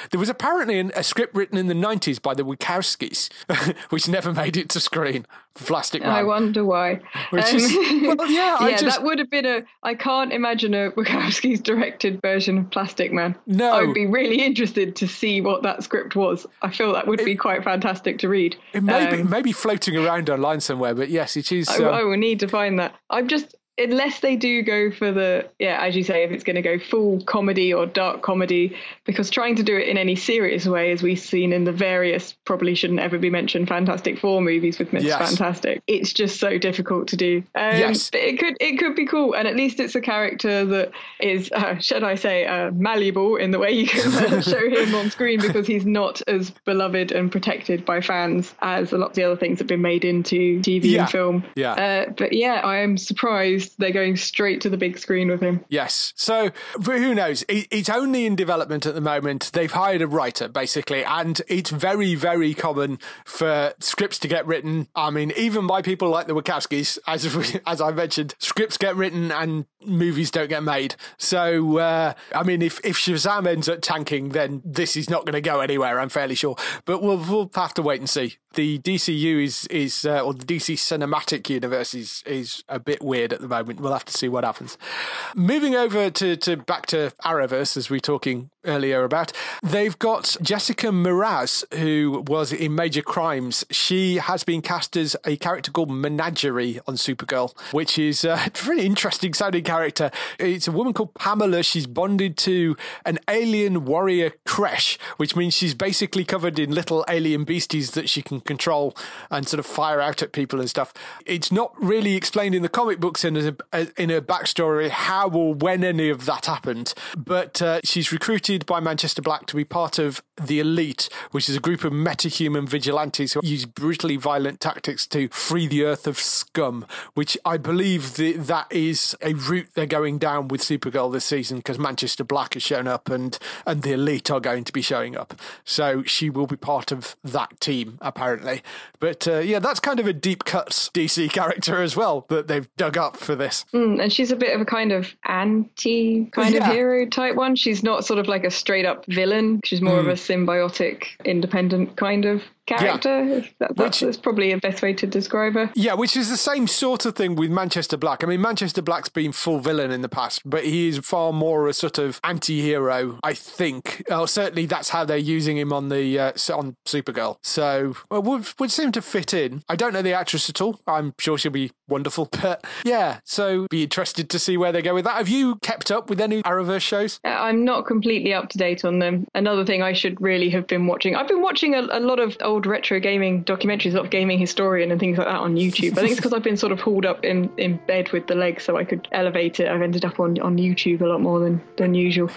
apparently a script written in the 90s by the Wachowskis, which never made it to screen. Plastic Man. I wonder why. Which is, well, yeah, that would have been I can't imagine a Wachowski's directed version of Plastic Man. No. I would be really interested to see what that script was. I feel that would be quite fantastic to read. It may be floating around online somewhere, but yes, it is. I will need to find that. Unless they do go for as you say, if it's going to go full comedy or dark comedy, because trying to do it in any serious way, as we've seen in the various, probably shouldn't ever be mentioned, Fantastic Four movies with Mrs. Fantastic, it's just so difficult to do. But it could be cool, and at least it's a character that is, should I say, malleable in the way you can show him on screen, because he's not as beloved and protected by fans as a lot of the other things that have been made into TV and film. But I am surprised they're going straight to the big screen with him. Yes. So who knows? It's only in development at the moment. They've hired a writer, basically, and it's very, very common for scripts to get written. I mean, even by people like the Wachowskis, as I mentioned, scripts get written and movies don't get made. So, I mean, if Shazam ends up tanking, then this is not going to go anywhere, I'm fairly sure. But we'll have to wait and see. The DCU is or the DC Cinematic Universe is a bit weird at the moment. We'll have to see what happens. Moving over to back to Arrowverse, as we were talking earlier about, they've got Jessica Mraz, who was in Major Crimes. She has been cast as a character called Menagerie on Supergirl, which is a very interesting sounding character. It's a woman called Pamela. She's bonded to an alien warrior Kresh, which means she's basically covered in little alien beasties that she can control and sort of fire out at people and stuff. It's not really explained in the comic books and in her backstory how or when any of that happened, but she's recruited by Manchester Black to be part of the Elite, which is a group of metahuman vigilantes who use brutally violent tactics to free the Earth of scum, which I believe that is a route they're going down with Supergirl this season, because Manchester Black has shown up and the Elite are going to be showing up. So she will be part of that team, apparently. But that's kind of a deep cuts DC character as well that they've dug up for this. And she's a bit of a kind of anti kind of hero type one. She's not sort of like a straight up villain. She's more of a symbiotic, independent kind of character. That's probably a best way to describe her. Yeah, which is the same sort of thing with Manchester Black. I mean, Manchester Black's been full villain in the past, but he is far more a sort of anti-hero, I think. Certainly that's how they're using him on the on Supergirl. So would seem to fit in. I don't know the actress at all. I'm sure she'll be wonderful, but yeah, so be interested to see where they go with that. Have you kept up with any Arrowverse shows? I'm not completely up to date on them. Another thing I should really have been watching. I've been watching a lot of old retro gaming documentaries, a lot of Gaming Historian and things like that on YouTube. I think it's because I've been sort of hauled up in bed with the legs so I could elevate it. I've ended up on YouTube a lot more than usual.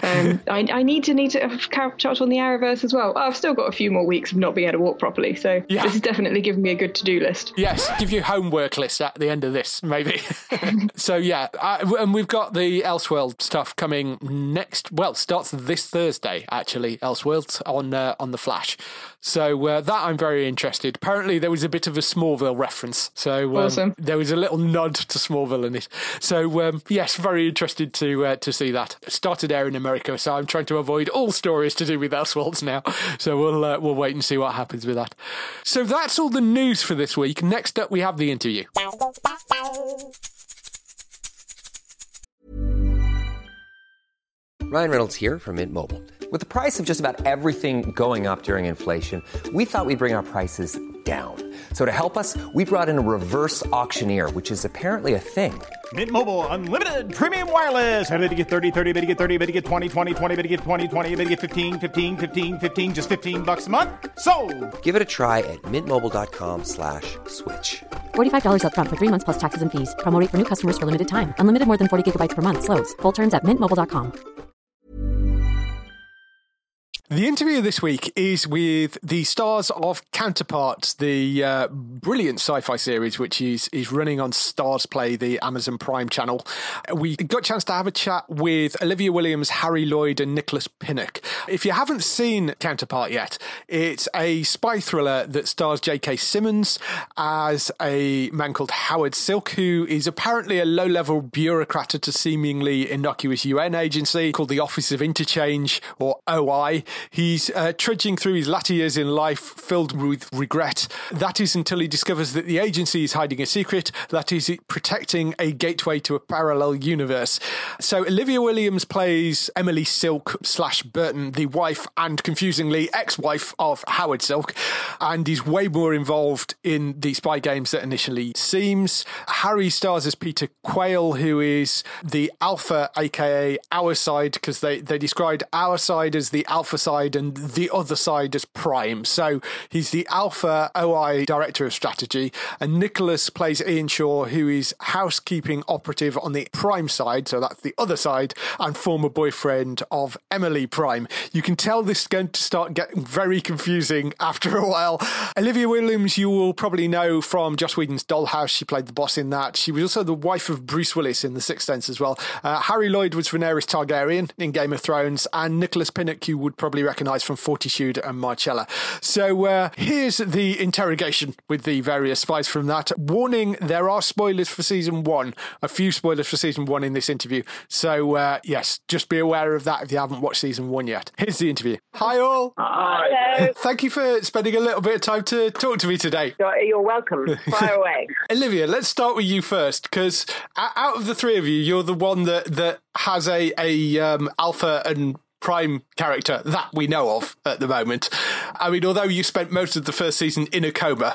I need to catch up on the Arrowverse as well. I've still got a few more weeks of not being able to walk properly, so this is definitely giving me a good to-do list. Yes, give you a homework list at the end of this, maybe. So and we've got the Elseworld stuff coming starts this Thursday, actually, Elseworld on The Flash. So that I'm very interested. Apparently there was a bit of a Smallville reference. So awesome. There was a little nod to Smallville in it. So yes, very interested to see that. It started airing in America, so I'm trying to avoid all stories to do with Elseworlds now. So we'll wait and see what happens with that. So that's all the news for this week. Next up, we have the interview. Ryan Reynolds here from Mint Mobile. With the price of just about everything going up during inflation, we thought we'd bring our prices down. So to help us, we brought in a reverse auctioneer, which is apparently a thing. Mint Mobile Unlimited Premium Wireless. How to get 30, 30, bit to get 30, bit to get 20, 20, 20, bit to get 20, 20, bit to get 15, 15, 15, 15, just $15 a month? Sold! Give it a try at mintmobile.com/switch. $45 up front for 3 months plus taxes and fees. Promo rate for new customers for limited time. Unlimited more than 40 gigabytes per month. Slows full terms at mintmobile.com. The interview this week is with the stars of Counterpart, the brilliant sci-fi series which is running on Stars Play, the Amazon Prime channel. We got a chance to have a chat with Olivia Williams, Harry Lloyd and Nicholas Pinnock. If you haven't seen Counterpart yet, it's a spy thriller that stars J.K. Simmons as a man called Howard Silk, who is apparently a low-level bureaucrat at a seemingly innocuous UN agency called the Office of Interchange, or OI. He's trudging through his latter years in life filled with regret. That is until he discovers that the agency is hiding a secret, that is protecting a gateway to a parallel universe. So Olivia Williams plays Emily Silk / Burton, the wife and confusingly ex-wife of Howard Silk, and is way more involved in the spy games that initially seems. Harry stars as Peter Quayle, who is the Alpha, aka Our Side, because they described Our Side as the Alpha side and the other side as Prime. So he's the Alpha OI Director of Strategy, and Nicholas plays Ian Shaw, who is housekeeping operative on the Prime side, so that's the other side, and former boyfriend of Emily Prime. You can tell this is going to start getting very confusing after a while. Olivia Williams, you will probably know from Joss Whedon's Dollhouse. She played the boss in that. She was also the wife of Bruce Willis in The Sixth Sense as well. Harry Lloyd was Rhaenyra Targaryen in Game of Thrones, and Nicholas Pinnock you would probably recognise from Fortitude and Marcella. So here's the interrogation with the various spies from that. Warning, there are spoilers for season 1. A few spoilers for season 1 in this interview. So yes, just be aware of that if you haven't watched season 1 yet. Here's the interview. Hi all. Hi. Hello. Thank you for spending a little bit of time to talk to me today. You're welcome. Fire away. Olivia, let's start with you first, because out of the three of you, you're the one that has a Alpha and Prime character that we know of at the moment. I mean, although you spent most of the first season in a coma,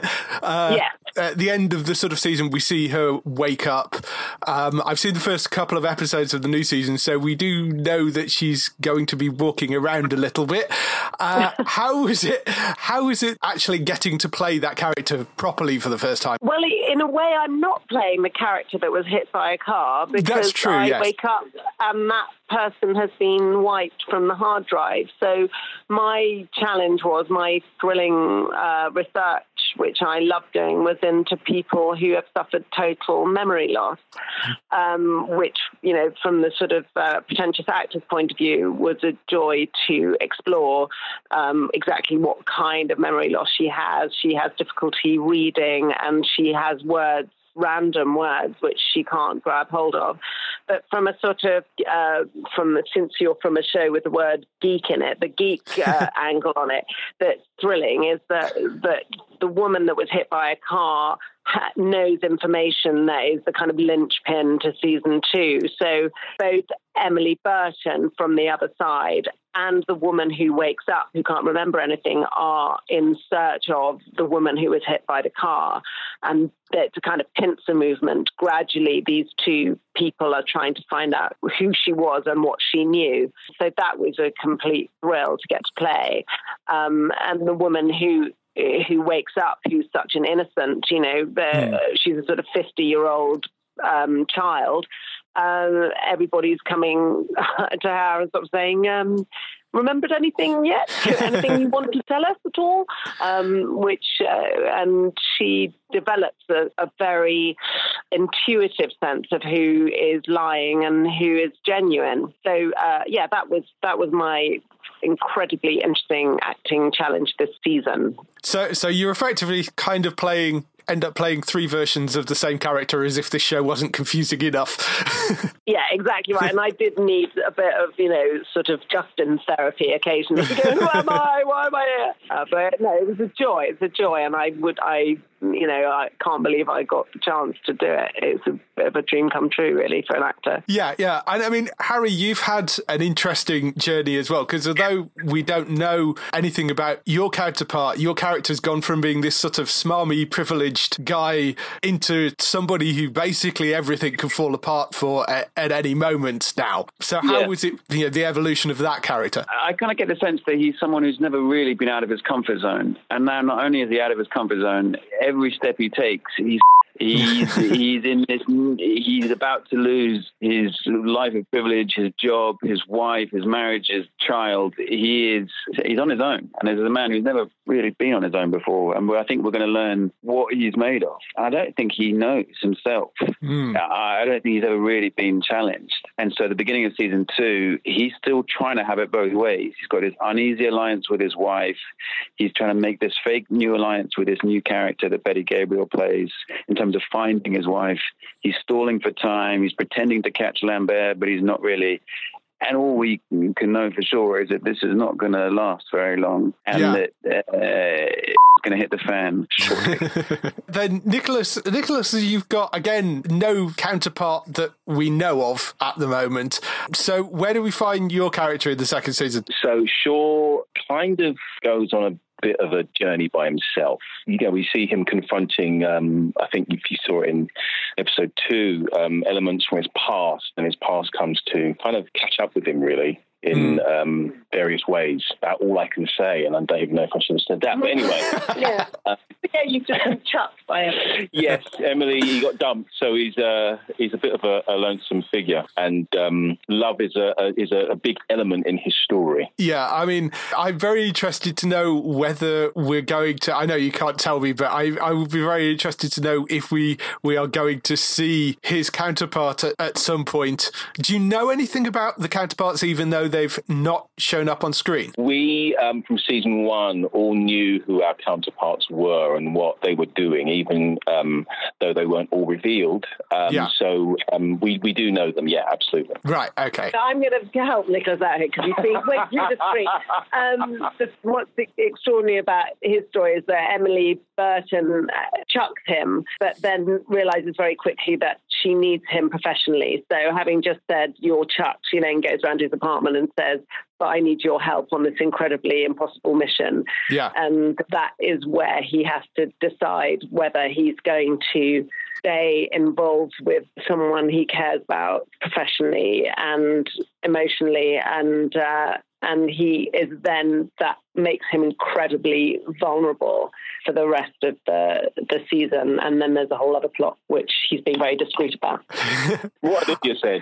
at the end of the sort of season, we see her wake up. I've seen the first couple of episodes of the new season, so we do know that she's going to be walking around a little bit. How is it actually getting to play that character properly for the first time? Well, in a way, I'm not playing the character that was hit by a car, because that's true, I wake up and that person has been wiped from the hard drive. So my challenge was, my thrilling research, which I love doing, was into people who have suffered total memory loss, which, you know, from the sort of pretentious actor's point of view, was a joy to explore exactly what kind of memory loss she has. She has difficulty reading, and she has random words which she can't grab hold of. But from a sort of since you're from a show with the word geek in it, the geek angle on it that's thrilling is that the woman that was hit by a car knows information that is the kind of linchpin to season 2. So both Emily Burton from the other side and the woman who wakes up, who can't remember anything, are in search of the woman who was hit by the car. And it's a kind of pincer movement. Gradually, these two people are trying to find out who she was and what she knew. So that was a complete thrill to get to play. And the woman who wakes up, who's such an innocent, you know, she's a sort of 50-year-old child. Everybody's coming to her and sort of saying, remembered anything yet? Anything you want to tell us at all? And she develops a very intuitive sense of who is lying and who is genuine. So, that was my incredibly interesting acting challenge this season. So you're effectively kind of end up playing 3 versions of the same character, as if this show wasn't confusing enough. Yeah, exactly right. And I did need a bit of, you know, sort of Justin therapy occasionally to go, who am I? Why am I here? But no, it was a joy. It's a joy. And I can't believe I got the chance to do it. It's a bit of a dream come true, really, for an actor. Yeah. And I mean, Harry, you've had an interesting journey as well, because although we don't know anything about your counterpart, your character's gone from being this sort of smarmy, privileged guy into somebody who basically everything can fall apart for at any moment now. So how was it, the evolution of that character? I kind of get the sense that he's someone who's never really been out of his comfort zone. And now not only is he out of his comfort zone, every step he takes, he's about to lose his life of privilege, his job, his wife, his marriage, his child. He's on his own. And as a man who's never really been on his own before, and I think we're going to learn what he's made of. I don't think he knows himself. I don't think he's ever really been challenged. And so at the beginning of season 2, he's still trying to have it both ways. He's got his uneasy alliance with his wife. He's trying to make this fake new alliance with this new character that Betty Gabriel plays in terms of finding his wife. He's stalling for time. He's pretending to catch Lambert, but he's not really. And all we can know for sure is that this is not going to last very long, and that it's going to hit the fan shortly. Then, Nicholas, you've got, again, no counterpart that we know of at the moment. So where do we find your character in the second season? So Shaw kind of goes on a bit of a journey by himself. We see him confronting, I think if you saw it in episode 2, elements from his past, and his past comes to kind of catch up with him, really, in various ways. About all I can say, and I don't even know if I should have said that, but anyway. You've just been chucked by him. Yes, Emily, he got dumped, so he's a bit of a lonesome figure, and love is a big element in his story. Yeah, I mean, I'm very interested to know whether we're going to, I know you can't tell me, but I would be very interested to know if we are going to see his counterpart at some point. Do you know anything about the counterparts, even though they've not shown up on screen? We, from season 1, all knew who our counterparts were and what they were doing, even though they weren't all revealed. So we do know them, absolutely. Right, okay. I'm going to help Nicholas out here, because you see, went through the screen. What's extraordinary about his story is that Emily Burton chucks him, but then realises very quickly that she needs him professionally. So having just said, you're chucked, and goes around his apartment and says, but I need your help on this incredibly impossible mission. Yeah. And that is where he has to decide whether he's going to stay involved with someone he cares about professionally and emotionally, and he is then, that makes him incredibly vulnerable for the rest of the season. And then there's a whole other plot, which he's being very discreet about. What did you say?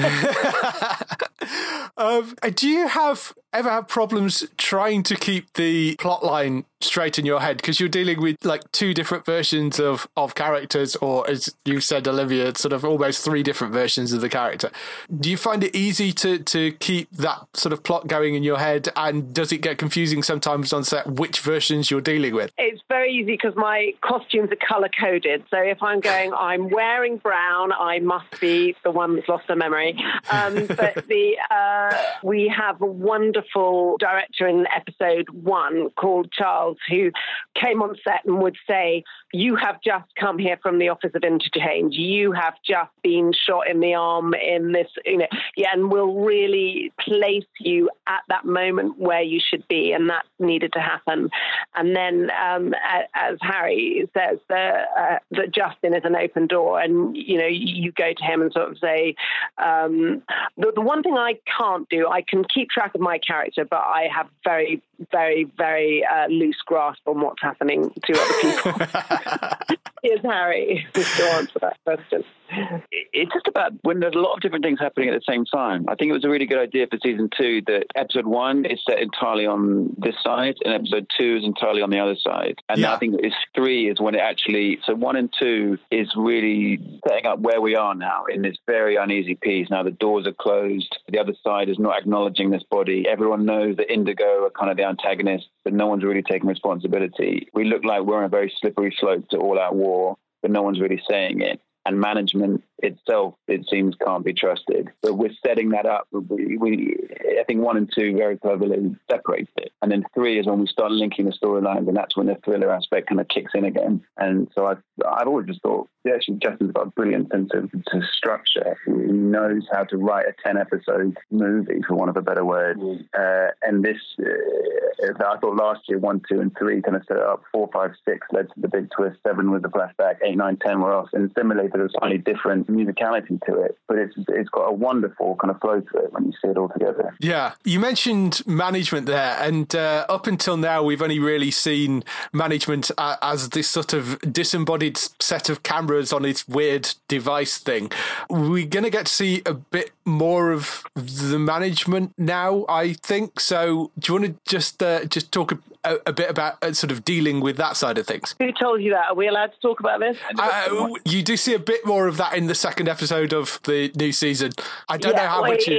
Do you ever have problems trying to keep the plot line straight in your head? Because you're dealing with like 2 different versions of characters, or as you said, Olivia, sort of almost 3 different versions of the character. Do you find it easy to keep that sort of plot going in your head? And does it get confusing sometimes on set which versions you're dealing with? It's very easy because my costumes are colour-coded. So if I'm wearing brown, I must be the one that's lost their memory. But we have a wonderful director in episode 1 called Charles, who came on set and would say, you have just come here from the Office of Interchange. You have just been shot in the arm in this, and will really place you at that moment where you should be, and that needed to happen. And then, as Harry says, that Justin is an open door, and you go to him and sort of say, the one thing I can't do, I can keep track of my character, but I have very, very, very loose grasp on what's happening to other people. Here's Harry to answer that question. It's just about when there's a lot of different things happening at the same time. I think it was a really good idea for season 2 that episode 1 is set entirely on this side and episode 2 is entirely on the other side. And I think it's 3 is when it actually, so 1 and 2 is really setting up where we are now in this very uneasy piece. Now the doors are closed. The other side is not acknowledging this body. Everyone knows that Indigo are kind of the antagonists, but no one's really taking responsibility. We look like we're on a very slippery slope to all-out war, but no one's really saying it. And management itself, it seems, can't be trusted. But we're setting that up. I think 1 and 2 very cleverly separates it. And then 3 is when we start linking the storylines, and that's when the thriller aspect kind of kicks in again. And so I've always just thought, actually, Justin's got a brilliant sense of structure. He knows how to write a 10-episode movie, for want of a better word. And this, I thought last year, 1, 2, and 3 kind of set it up. 4, 5, 6 led to the big twist. 7 was the flashback. 8, 9, 10 were off. And similarly, there's a slightly different musicality to it, but it's got a wonderful kind of flow to it when you see it all together. Yeah, you mentioned management there, and up until now we've only really seen management as this sort of disembodied set of cameras on its weird device thing. We're going to get to see a bit more of the management now, I think. So do you want to just talk a bit about sort of dealing with that side of things? Who told you that? Are we allowed to talk about this? You do see a bit more of that in the second episode of the new season. I don't know how much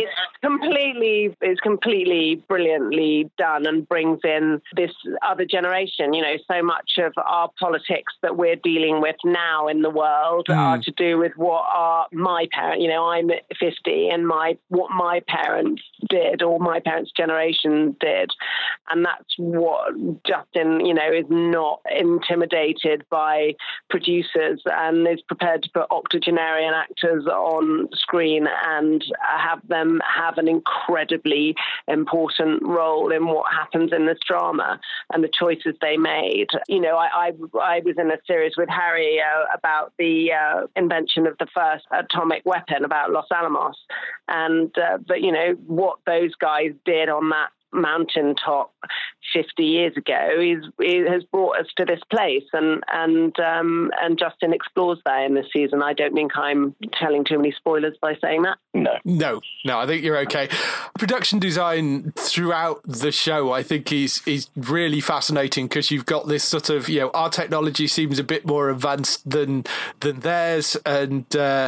it's completely brilliantly done, and brings in this other generation. So much of our politics that we're dealing with now in the world are to do with what are my parents. I'm 50, than what my parents did or my parents' generation did. And that's what Justin, is not intimidated by producers and is prepared to put octogenarian actors on screen and have them have an incredibly important role in what happens in this drama and the choices they made. I was in a series with Harry about the invention of the first atomic weapon, about Los Alamos, and but what those guys did on that mountaintop 50 years ago has brought us to this place, and Justin explores that in this season. I don't think I'm telling too many spoilers by saying that. No, I think you're okay. Production design throughout the show, I think, is really fascinating, because you've got this sort of, our technology seems a bit more advanced than theirs, and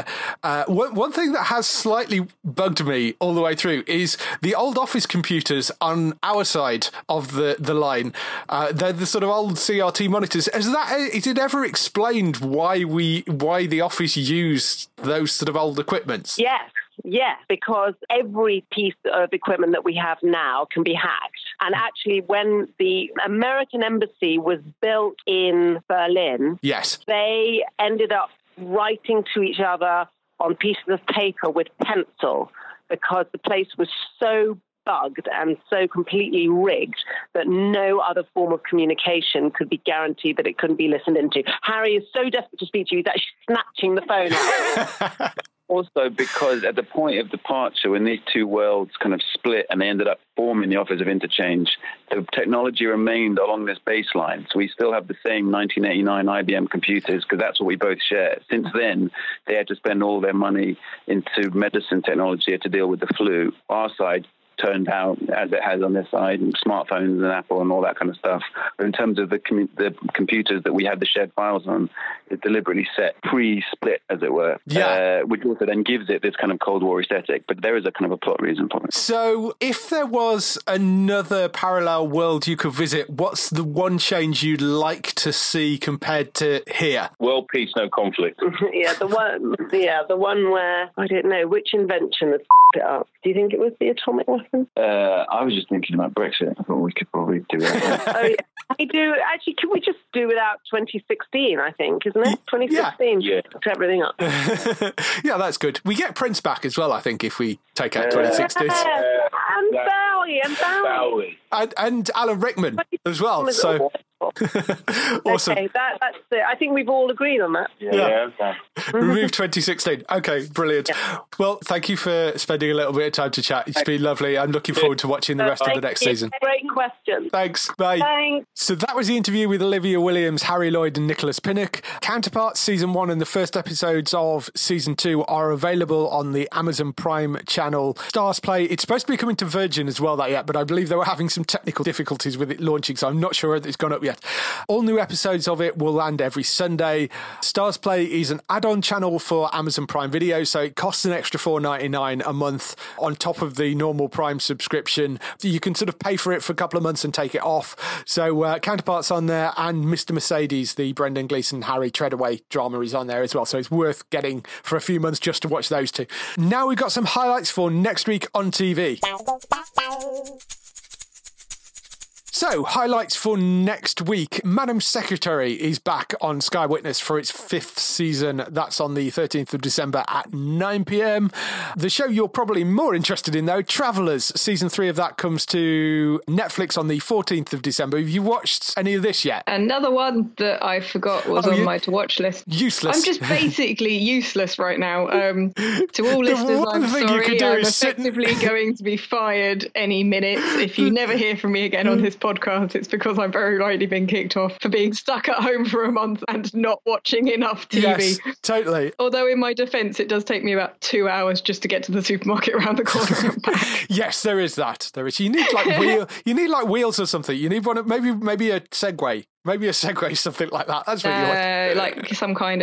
one thing that has slightly bugged me all the way through is the old office computers on our side of the line. They're the sort of old CRT monitors. Is it ever explained why the office used those sort of old equipments? Yes, because every piece of equipment that we have now can be hacked. And actually, when the American embassy was built in Berlin, yes, they ended up writing to each other on pieces of paper with pencil, because the place was so bugged and so completely rigged that no other form of communication could be guaranteed that it couldn't be listened into. Harry is so desperate to speak to you, he's actually snatching the phone out. Also, because at the point of departure, when these two worlds kind of split and they ended up forming the Office of Interchange, the technology remained along this baseline. So we still have the same 1989 IBM computers, because that's what we both share. Since then, they had to spend all their money into medicine technology to deal with the flu. Our side turned out as it has on this side, and smartphones and Apple and all that kind of stuff. But in terms of the computers that we had the shared files on, it's deliberately set pre-split, as it were, which also then gives it this kind of Cold War aesthetic. But there is a kind of a plot reason for it. So if there was another parallel world you could visit, what's the one change you'd like to see compared to here? World peace, no conflict. the one where, I don't know, which invention has it up? Do you think it was the atomic weapon? I was just thinking about Brexit. I thought we could probably do that. Oh, yeah. I do. Actually, can we just do without 2016, I think, isn't it? 2016. Yeah. To everything up. Yeah, that's good. We get Prince back as well, I think, if we take out 2016. And Bowie. And Alan Rickman as well. So awesome. Okay, that's it. I think we've all agreed on that. Yeah. Remove 2016. Okay, brilliant. Yeah. Well, thank you for spending a little bit of time to chat. It's been lovely. I'm looking forward to watching the rest of the next season. Great question. Thanks. Bye. Thanks. So that was the interview with Olivia Williams, Harry Lloyd and Nicholas Pinnock. Counterparts Season 1 and the first episodes of Season 2 are available on the Amazon Prime channel. Stars Play, it's supposed to be coming to Virgin as well, but I believe they were having some technical difficulties with it launching, so I'm not sure whether it's gone up yet. All new episodes of it will land every Sunday. Stars Play is an add-on channel for Amazon Prime Video, so it costs an extra $4.99 a month on top of the normal Prime subscription. You can sort of pay for it for a couple of months and take it off. So Counterparts on there, and Mr. Mercedes, the Brendan Gleeson, Harry Treadaway drama, is on there as well. So it's worth getting for a few months just to watch those two. Now we've got some highlights for next week on TV. So, highlights for next week. Madam Secretary is back on Sky Witness for its 5th season. That's on the 13th of December at 9 p.m. The show you're probably more interested in, though, Travellers. Season 3 of that comes to Netflix on the 14th of December. Have you watched any of this yet? Another one that I forgot was on my to-watch list. Useless. I'm just basically useless right now. To all listeners, I'm sorry. I'm effectively going to be fired any minute. If you never hear from me again on this podcast, it's because I've very likely been kicked off for being stuck at home for a month and not watching enough TV. Yes, totally. Although in my defence, it does take me about 2 hours just to get to the supermarket around the corner and back. Yes, there is that. There is. You need like wheels or something. You need one. Maybe a Segway. Maybe a Segway, something like that. That's what you want. Like some kind of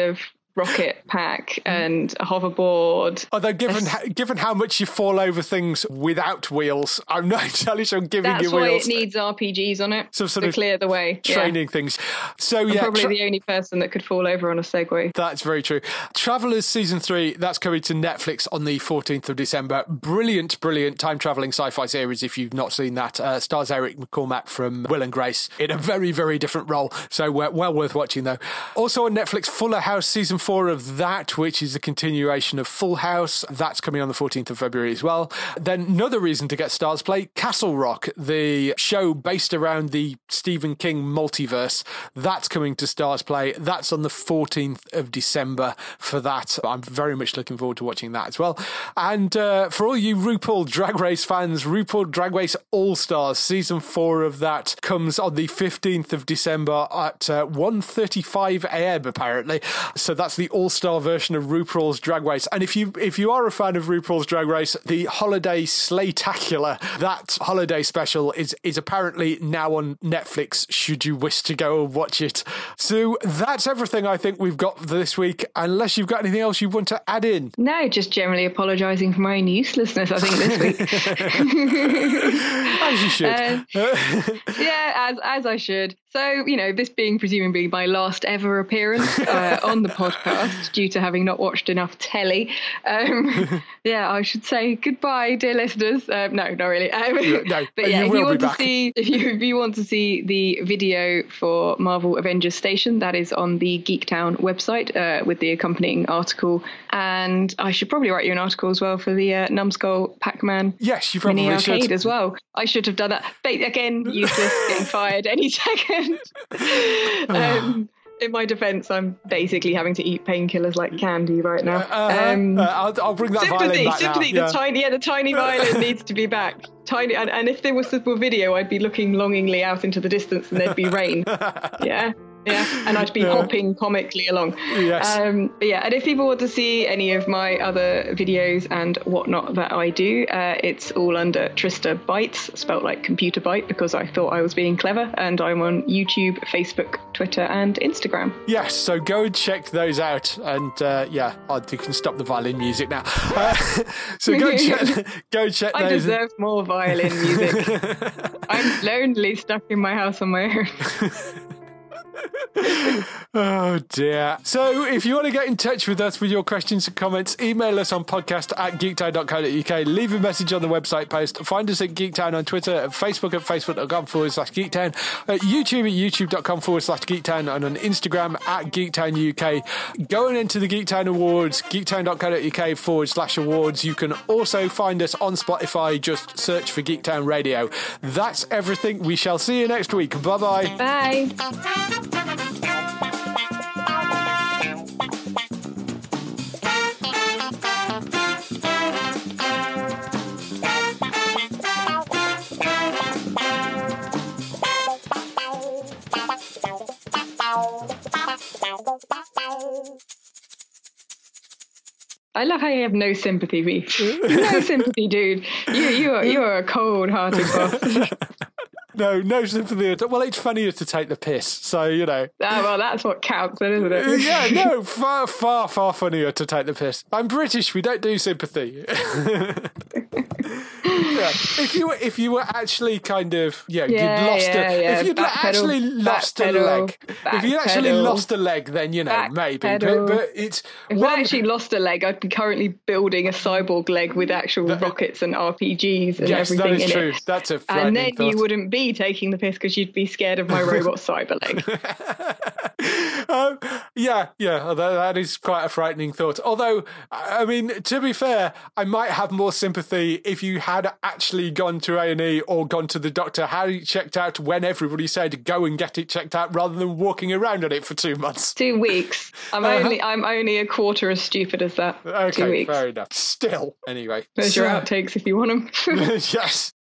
rocket pack and a hoverboard. Although given how much you fall over things without wheels, I'm not entirely sure giving you wheels. That's why it needs RPGs on it to clear the way. Training things. So I'm probably the only person that could fall over on a Segway. That's very true. Travellers Season 3, that's coming to Netflix on the 14th of December. Brilliant time-travelling sci-fi series, if you've not seen that. Stars Eric McCormack from Will and Grace in a very, very different role. So well worth watching, though. Also on Netflix, Fuller House Season 4 of that, which is a continuation of Full House. That's coming on the 14th of February as well. Then another reason to get Stars Play, Castle Rock, the show based around the Stephen King multiverse. That's coming to Stars Play. That's on the 14th of December for that. I'm very much looking forward to watching that as well. And for all you RuPaul Drag Race fans, RuPaul Drag Race All-Stars, Season 4 of that comes on the 15th of December at 1:35 a.m. apparently. So that's the all-star version of RuPaul's Drag Race. And if you are a fan of RuPaul's Drag Race, the Holiday Slaytacular, that holiday special is apparently now on Netflix, should you wish to go and watch it. So that's everything I think we've got this week, unless you've got anything else you want to add in. No, just generally apologising for my own uselessness, I think, this week. As you should. Yeah, as I should. So, this being presumably my last ever appearance on the podcast due to having not watched enough telly, I should say goodbye, dear listeners. No, not really. No, but yeah, if you want to see the video for Marvel Avengers Station, that is on the Geektown website with the accompanying article. And I should probably write you an article as well for the Numbskull Pac-Man yes, you probably mini arcade should. as well. I should have done that. But again, useless, getting fired any second. In my defence, I'm basically having to eat painkillers like candy right now. I'll bring that violin back now. The tiny violin needs to be back. Tiny, and if there was a video, I'd be looking longingly out into the distance, and there'd be rain. Yeah, and I'd be hopping comically along. Yes. And if people want to see any of my other videos and whatnot that I do, it's all under Trista Bytes, spelt like computer byte, because I thought I was being clever, and I'm on YouTube, Facebook, Twitter, and Instagram. Yes, so go and check those out, and you can stop the violin music now. So go and check I those. deserve more violin music. I'm lonely, stuck in my house on my own. Oh dear. So if you want to get in touch with us with your questions and comments, email us on podcast@geektown.co.uk, leave a message on the website post, find us at Geektown on Twitter, at Facebook at facebook.com/Geektown, at YouTube at youtube.com/Geektown, and on Instagram at Geektown UK. Go and enter the Geektown Awards, geektown.co.uk/awards. You can also find us on Spotify, just search for Geektown Radio. That's everything. We shall see you next week. Bye-bye. Bye. I love how you have no sympathy, Reef. No sympathy, dude. You are a cold-hearted boss. No sympathy at all. Well, it's funnier to take the piss, so, well, that's what counts then, isn't it? Yeah, no, far, far, far funnier to take the piss. I'm British, we don't do sympathy. Yeah. If you were actually kind of you'd lost if you'd actually lost a leg, if you actually lost a leg, then maybe. But it's if I actually lost a leg, I'd be currently building a cyborg leg with actual rockets and RPGs and everything in it. Yes, that is true. That's a frightening and then thought. You wouldn't be taking the piss because you'd be scared of my robot cyber leg. That is quite a frightening thought. Although, I mean, to be fair, I might have more sympathy if you had actually gone to A&E or gone to the doctor, had it checked out when everybody said go and get it checked out, rather than walking around on it for 2 months. 2 weeks. I'm only a quarter as stupid as that. Okay, 2 weeks. Fair enough. Still, anyway. There's your outtakes if you want them. Yes.